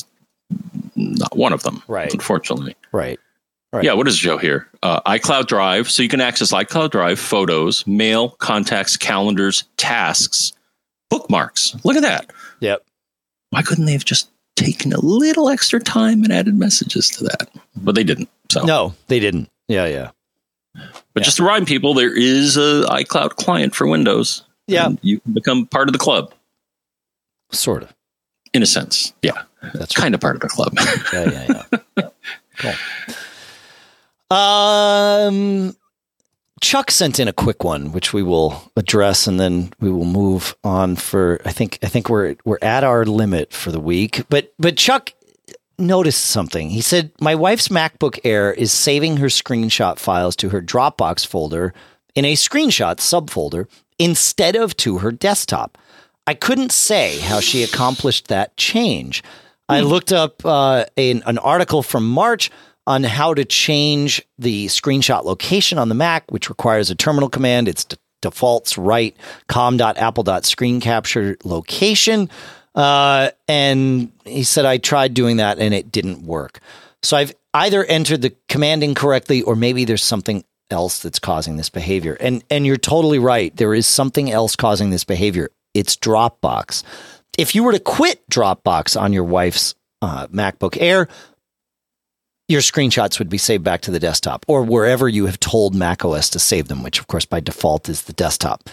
A: not one of them,
B: Right.
A: unfortunately.
B: Right. Right.
A: Yeah, what does it show here? Uh, iCloud Drive. So you can access iCloud Drive, photos, mail, contacts, calendars, tasks, bookmarks. Look at that.
B: Yep.
A: Why couldn't they have just taken a little extra time and added messages to that? But they didn't. So
B: No, they didn't. Yeah. Yeah.
A: But just to remind people, there is a iCloud client for Windows.
B: Yeah.
A: You become part of the club.
B: Sort of.
A: In a sense. Yeah.
B: That's
A: kind of part of the club.
B: yeah, yeah, yeah. yeah. Cool. Um, Chuck sent in a quick one, which we will address, and then we will move on for, I think, I think we're, we're at our limit for the week, but, but Chuck noticed something. He said, my wife's MacBook Air is saving her screenshot files to her Dropbox folder in a screenshot subfolder instead of to her desktop. I couldn't say how she accomplished that change. I looked up uh, an, an article from March on how to change the screenshot location on the Mac, which requires a terminal command. It's d- defaults right com.apple.screen capture location. Uh, and he said, I tried doing that and it didn't work. So I've either entered the command incorrectly, or maybe there's something else that's causing this behavior. And, and you're totally right. There is something else causing this behavior. It's Dropbox. If you were to quit Dropbox on your wife's uh, MacBook Air, your screenshots would be saved back to the desktop or wherever you have told macOS to save them, which of course by default is the desktop.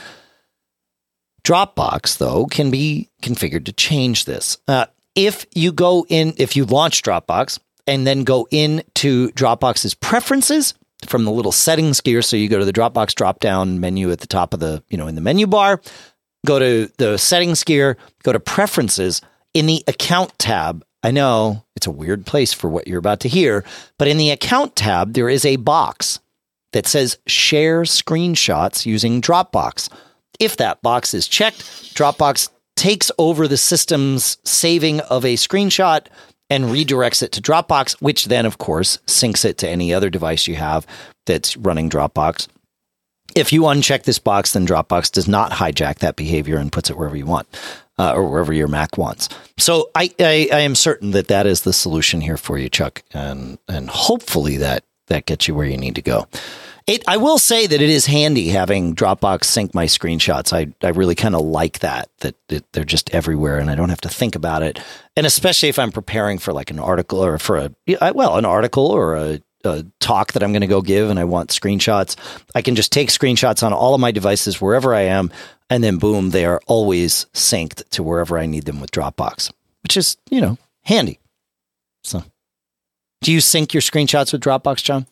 B: Dropbox, though, can be configured to change this. Uh, if you go in, if you launch Dropbox and then go into Dropbox's preferences from the little settings gear, so you go to the Dropbox drop-down menu at the top of the, you know, in the menu bar, go to the settings gear, go to preferences. In the account tab, I know it's a weird place for what you're about to hear, but in the account tab, there is a box that says share screenshots using Dropbox. If that box is checked, Dropbox takes over the system's saving of a screenshot and redirects it to Dropbox, which then, of course, syncs it to any other device you have that's running Dropbox. If you uncheck this box, then Dropbox does not hijack that behavior and puts it wherever you want, uh, or wherever your Mac wants. So I, I, I am certain that that is the solution here for you, Chuck, and and hopefully that that gets you where you need to go. It, I will say that it is handy having Dropbox sync my screenshots. I, I really kind of like that, that it, they're just everywhere and I don't have to think about it. And especially if I'm preparing for like an article or for a, well, an article or a, a talk that I'm going to go give and I want screenshots, I can just take screenshots on all of my devices wherever I am. And then boom, they are always synced to wherever I need them with Dropbox, which is, you know, handy. So do you sync your screenshots with Dropbox, John?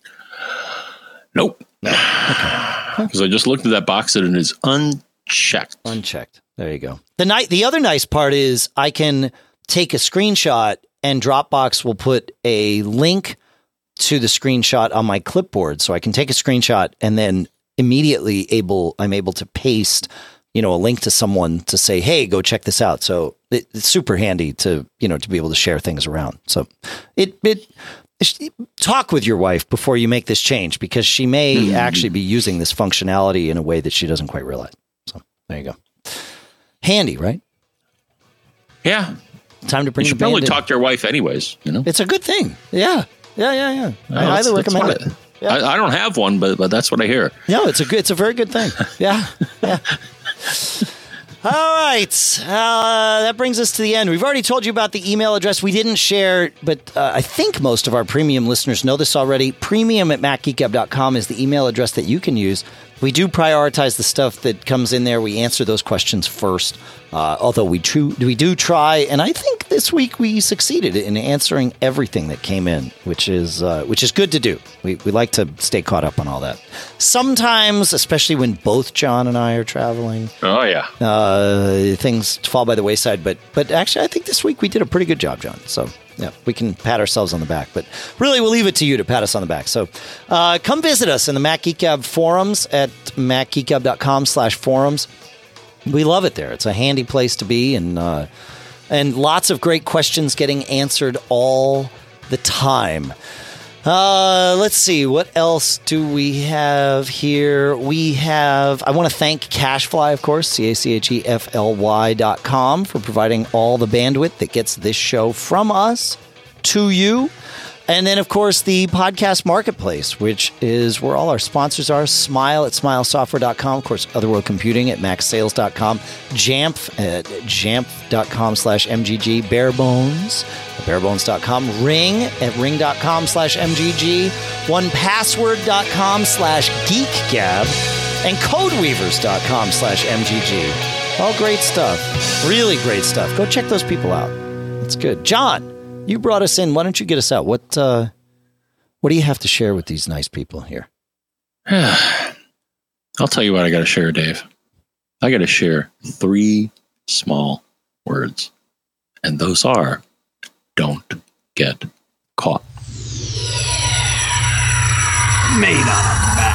A: Nope. No. Okay. Because I just looked at that box and it is unchecked.
B: Unchecked. There you go. The night. The other nice part is I can take a screenshot and Dropbox will put a link to the screenshot on my clipboard. So I can take a screenshot and then immediately able I'm able to paste, you know, a link to someone to say, hey, go check this out. So it, it's super handy to, you know, to be able to share things around. So it it. Talk with your wife before you make this change because she may mm-hmm. actually be using this functionality in a way that she doesn't quite realize. So there you go. Handy, right?
A: Yeah.
B: Time to bring.
A: You should
B: the band
A: probably
B: in.
A: talk to your wife, anyways. You know,
B: it's a good thing. Yeah, yeah, yeah, yeah.
A: No,
B: I highly recommend it.
A: it.
B: Yeah.
A: I, I don't have one, but but that's what I hear.
B: No, it's a good. It's a very good thing. Yeah, yeah. All right. Uh, that brings us to the end. We've already told you about the email address. We didn't share, but uh, I think most of our premium listeners know this already. Premium at mac geek gab dot com is the email address that you can use. We do prioritize the stuff that comes in there. We answer those questions first, uh, although we, tr- we do try. And I think this week we succeeded in answering everything that came in, which is uh, which is good to do. We, we like to stay caught up on all that. Sometimes, especially when both John and I are traveling.
A: Oh, yeah.
B: Uh, things fall by the wayside. But, but actually, I think this week we did a pretty good job, John. So yeah, we can pat ourselves on the back, but really we'll leave it to you to pat us on the back. So uh, come visit us in the Mac Geek Gab forums at mac geek gab dot com slash forums. We love it there. It's a handy place to be, and uh, and lots of great questions getting answered all the time. Uh, let's see. What else do we have here? We have, I want to thank CacheFly, of course, C A C H E F L Y dot com for providing all the bandwidth that gets this show from us to you. And then, of course, the podcast marketplace, which is where all our sponsors are. Smile at smile software dot com. Of course, Otherworld Computing at max sales dot com. Jamf at jamf dot com slash M G G. Barebones at barebones dot com. Ring at ring dot com slash M G G. one password dot com slash geekgab. and codeweavers.com slash MGG. All great stuff. Really great stuff. Go check those people out. That's good. John, you brought us in. Why don't you get us out? What, uh, what do you have to share with these nice people here?
A: I'll tell you what I got to share, Dave. I got to share three small words. And those are, don't get caught.
D: Made on a